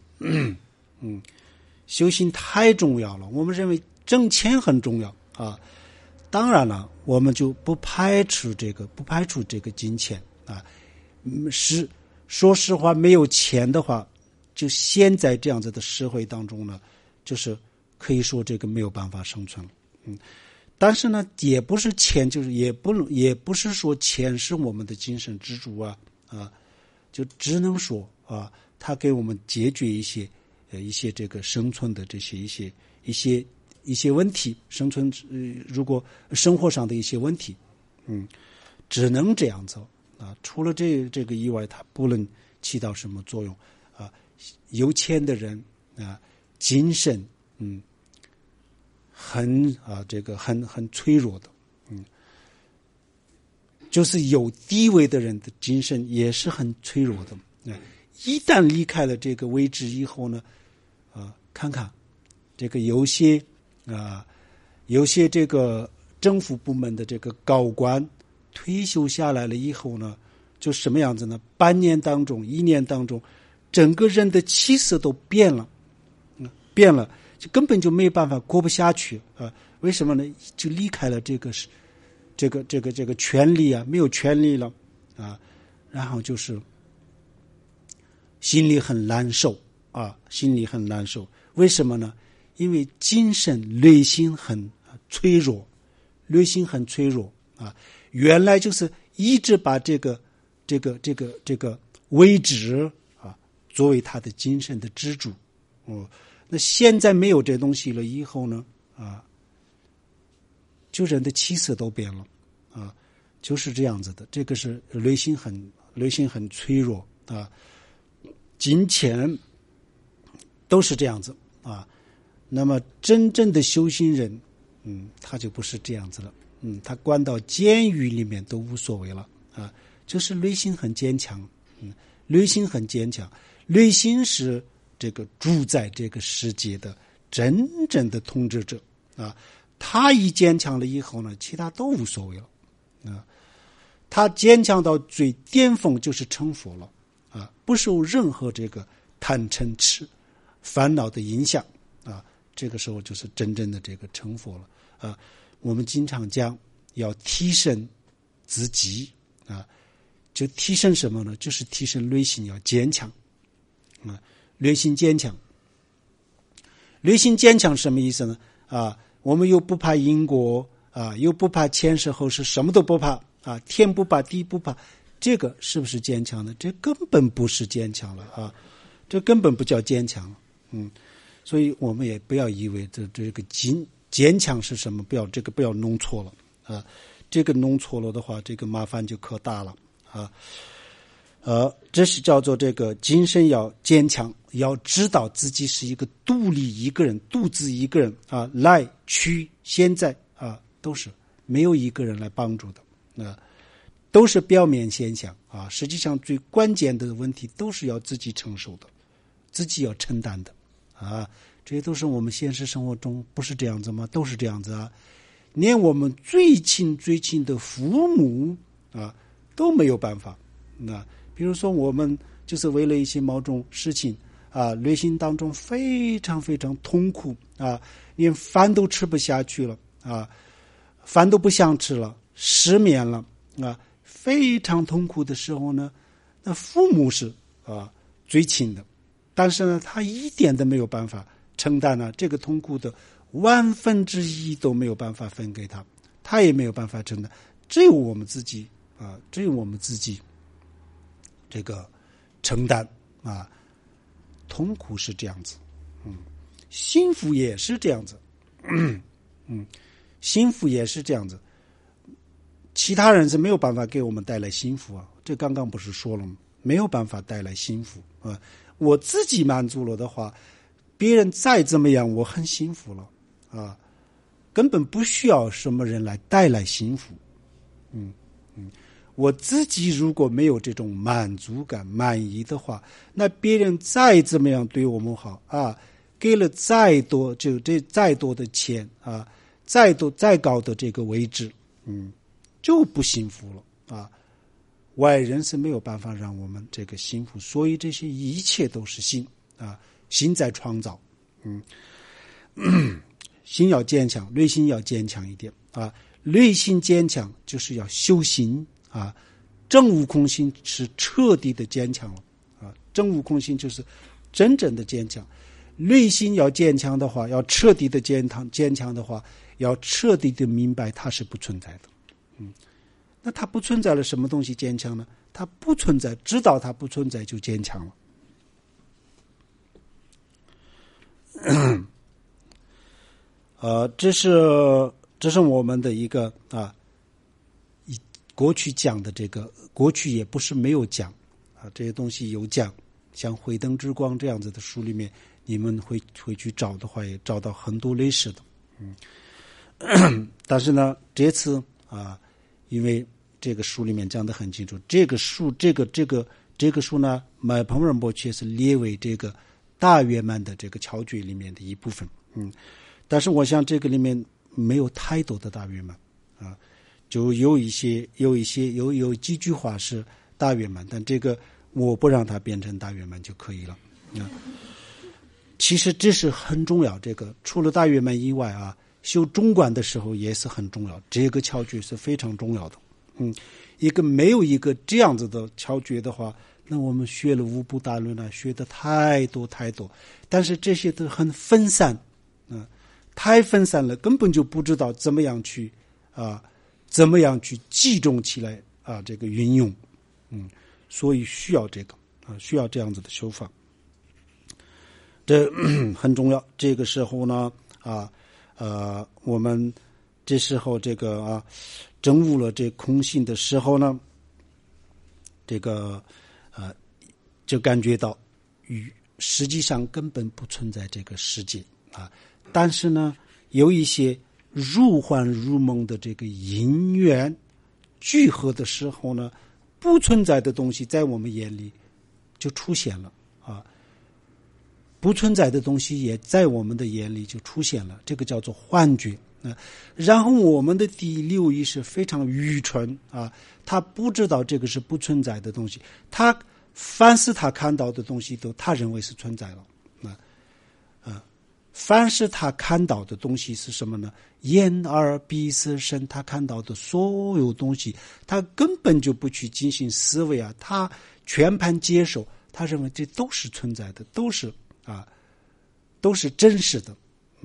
修行太重要了。我们认为挣钱很重要当然了，我们就不排除这个金钱是说实话，没有钱的话，就现在这样子的社会当中呢，就是可以说这个没有办法生存。但是呢，也不是钱，就是也不是说钱是我们的精神支柱就只能说它给我们解决一些这个生存的这些一些问题，如果生活上的一些问题，只能这样走啊，除了这个以外，它不能起到什么作用啊。有钱的人啊，精神很脆弱的，就是有地位的人的精神也是很脆弱的。一旦离开了这个位置以后呢，看看这个有些这个政府部门的这个高官退休下来了以后呢，就什么样子呢？半年当中、1年当中，整个人的气色都变了，就根本就没有办法过不下去啊！为什么呢？就离开了这个权利啊，没有权利了啊，然后就是心里很难受啊，心里很难受。为什么呢？因为精神内心很脆弱，啊，原来就是一直把这个位置啊作为他的精神的支柱，那现在没有这东西了以后呢，就人的气色都变了啊，就是这样子的。这个是内心很脆弱啊，金钱都是这样子啊。那么真正的修行人，他就不是这样子了，他关到监狱里面都无所谓了啊，就是内心很坚强，内心是这个主宰这个世界的真正的统治者啊。他一坚强了以后呢，其他都无所谓了啊。他坚强到最巅峰就是成佛了啊，不受任何这个贪嗔痴烦恼的影响啊。这个时候就是真正的这个成佛了啊。我们经常讲要提升自己啊，就提升什么呢？就是提升内心要坚强啊，内心坚强什么意思呢？啊，我们又不怕因果啊，又不怕前世后世，什么都不怕啊，天不怕地不怕，这个是不是坚强呢？这根本不是坚强了啊，这根本不叫坚强。所以我们也不要以为这个坚强是什么，不要弄错了啊，这个弄错了的话，这个麻烦就可大了啊。这是叫做这个精神要坚强，要知道自己是一个独自一个人啊，来去现在啊都是没有一个人来帮助的啊，都是表面现象啊，实际上最关键的问题都是要自己承受的，自己要承担的啊，这些都是我们现实生活中不是这样子吗？都是这样子啊，连我们最亲的父母啊都没有办法。那比如说我们就是为了一些某种事情啊，内心当中非常痛苦啊，连饭都吃不下去了啊，饭都不想吃了，失眠了啊，非常痛苦的时候呢，那父母是最亲的，但是呢他一点都没有办法承担了这个痛苦的1/1000都没有办法分给他，他也没有办法承担，只有我们自己这个承担啊。痛苦是这样子，幸福也是这样子，幸福也是这样子。其他人是没有办法给我们带来幸福啊，这刚刚不是说了吗？没有办法带来幸福啊。我自己满足了的话，别人再怎么样，我很幸福了啊，根本不需要什么人来带来幸福。我自己如果没有这种满足感、满意的话，那别人再怎么样对我们好啊，给了再多的钱啊，再高的这个位置，就不幸福了啊。外人是没有办法让我们这个幸福，所以这些一切都是心啊，心在创造。心要坚强，内心要坚强一点啊。内心坚强就是要修行啊，证悟空心是彻底的坚强了啊，证悟空心就是真正的坚强。内心要坚强的话，要彻底的坚强的话，要彻底的明白它是不存在的。那它不存在了，什么东西坚强呢？它不存在，知道它不存在就坚强了。这是我们的一个过去讲的这个，过去也不是没有讲啊，这些东西有讲，像《慧灯之光》这样子的书里面，你们会去找的话，也找到很多类似的。但是呢，这次啊，因为这个书里面讲得很清楚，这个书呢，买彭仁波切是列为这个大圆满的这个窍诀里面的一部分。但是我想这个里面没有太多的大圆满啊，就有几句话是大圆满，但这个我不让它变成大圆满就可以了。其实这是很重要，这个除了大圆满以外啊，修中观的时候也是很重要，这个窍诀是非常重要的。没有一个这样子的窍诀的话，那我们学了五部大论啊，学的太多，但是这些都很分散，太分散了，根本就不知道怎么样去集中起来啊，这个运用，所以需要这个需要这样子的修法，这很重要。这个时候呢我们这时候这个证悟了这空性的时候呢，这个就感觉到实际上根本不存在这个世界但是呢，有一些入幻入梦的这个因缘聚合的时候呢，不存在的东西在我们眼里就出现了不存在的东西也在我们的眼里就出现了，这个叫做幻觉。然后我们的第六意识非常愚蠢他不知道这个是不存在的东西，他凡是他看到的东西都他认为是存在了凡是他看到的东西是什么呢？眼耳鼻舌身，他看到的所有东西，他根本就不去进行思维他全盘接受，他认为这都是存在的，都是真实的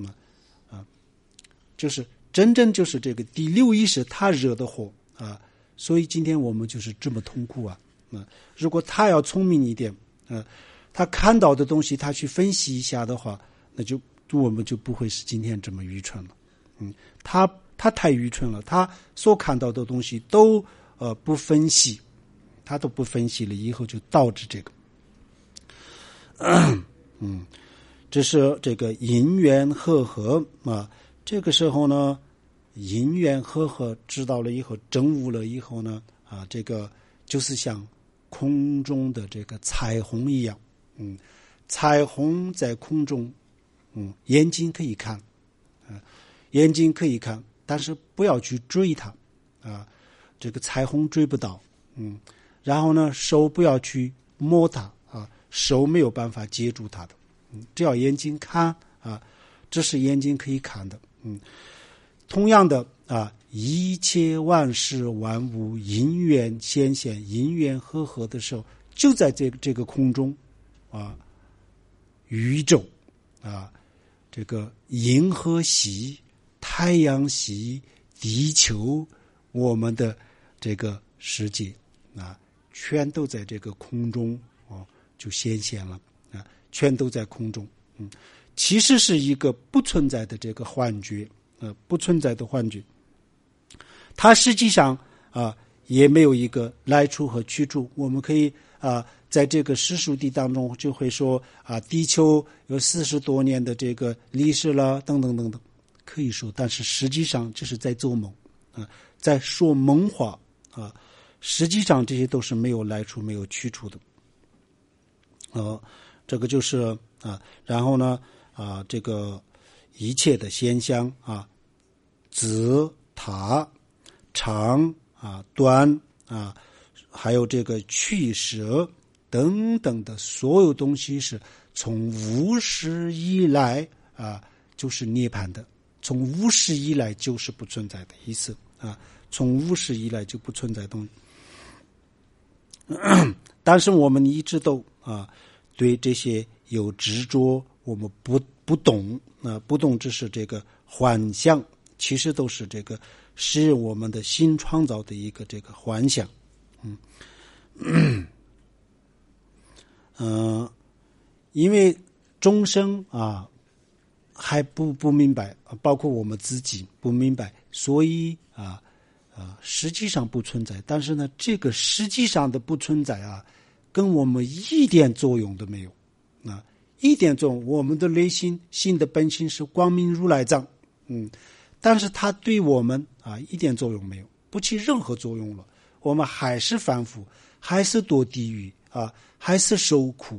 就是真正就是这个第六意识他惹的祸所以今天我们就是这么痛苦如果他要聪明一点他看到的东西他去分析一下的话，那就我们就不会是今天这么愚蠢了他太愚蠢了，他所看到的东西都不分析，他都不分析了，以后就导致这个这是这个因缘和合这个时候呢，因缘和合知道了以后，证悟了以后呢这个就是像空中的这个彩虹一样彩虹在空中眼睛可以看但是不要去追它这个彩虹追不到然后呢手不要去摸它手没有办法接住它的只要眼睛看这是眼睛可以看的同样的一切万事万物因缘显现因缘和合的时候，就在这个空中宇宙这个银河系太阳系地球我们的这个世界全都在这个空中就显现了全都在空中其实是一个不存在的这个幻觉不存在的幻觉，它实际上也没有一个来处和去处。我们可以在这个史书地当中就会说地球有40多年的这个历史了等等等等，可以说，但是实际上这是在做梦在说梦话实际上这些都是没有来处没有去处的这个就是然后呢这个一切的现象子塔长短还有这个去舍等等的所有东西是从无始以来就是涅槃的，从无始以来就是不存在的意思从无始以来就不存在东西但是我们一直都对这些有执着，我们不懂不懂只是这个幻象，其实都是这个是我们的新创造的一个这个幻想因为众生还不明白，包括我们自己不明白，所以实际上不存在，但是呢，这个实际上的不存在啊，跟我们一点作用都没有啊，一点作用。我们的内心性的本性是光明如来藏，但是它对我们一点作用没有，不起任何作用了。我们还是反复，还是堕地狱还是受苦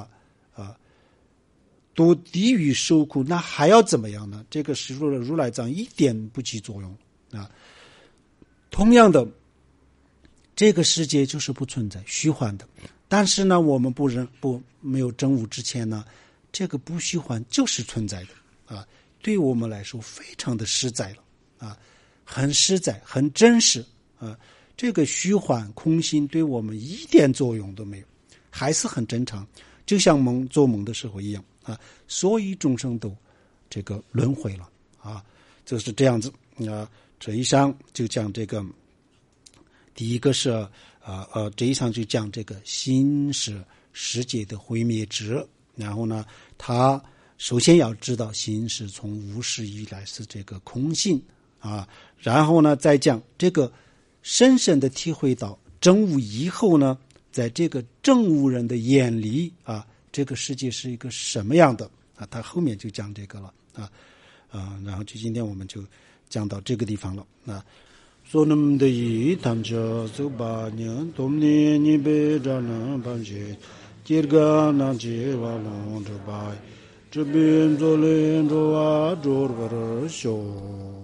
堕地狱受苦，那还要怎么样呢？这个是如来藏一点不起作用同样的，这个世界就是不存在，虚幻的。但是呢，我们没有证悟之前呢，这个不虚幻就是存在的对我们来说非常的实在了很实在，很真实这个虚幻空性对我们一点作用都没有，还是很正常，就像做梦的时候一样所以众生都这个轮回了就是这样子这一章就讲这个，第一个是这一章就讲这个心是世界的毁灭之，然后呢，他首先要知道心是从无始以来是这个空性然后呢再讲这个深深的体会到证悟以后呢，在这个证悟人的眼里这个世界是一个什么样的他后面就讲这个了然后就今天我们就讲到这个地方了说那么的一谈着走吧年冬年你别着能办些今个那接瓦龙着吧这边做连着做个修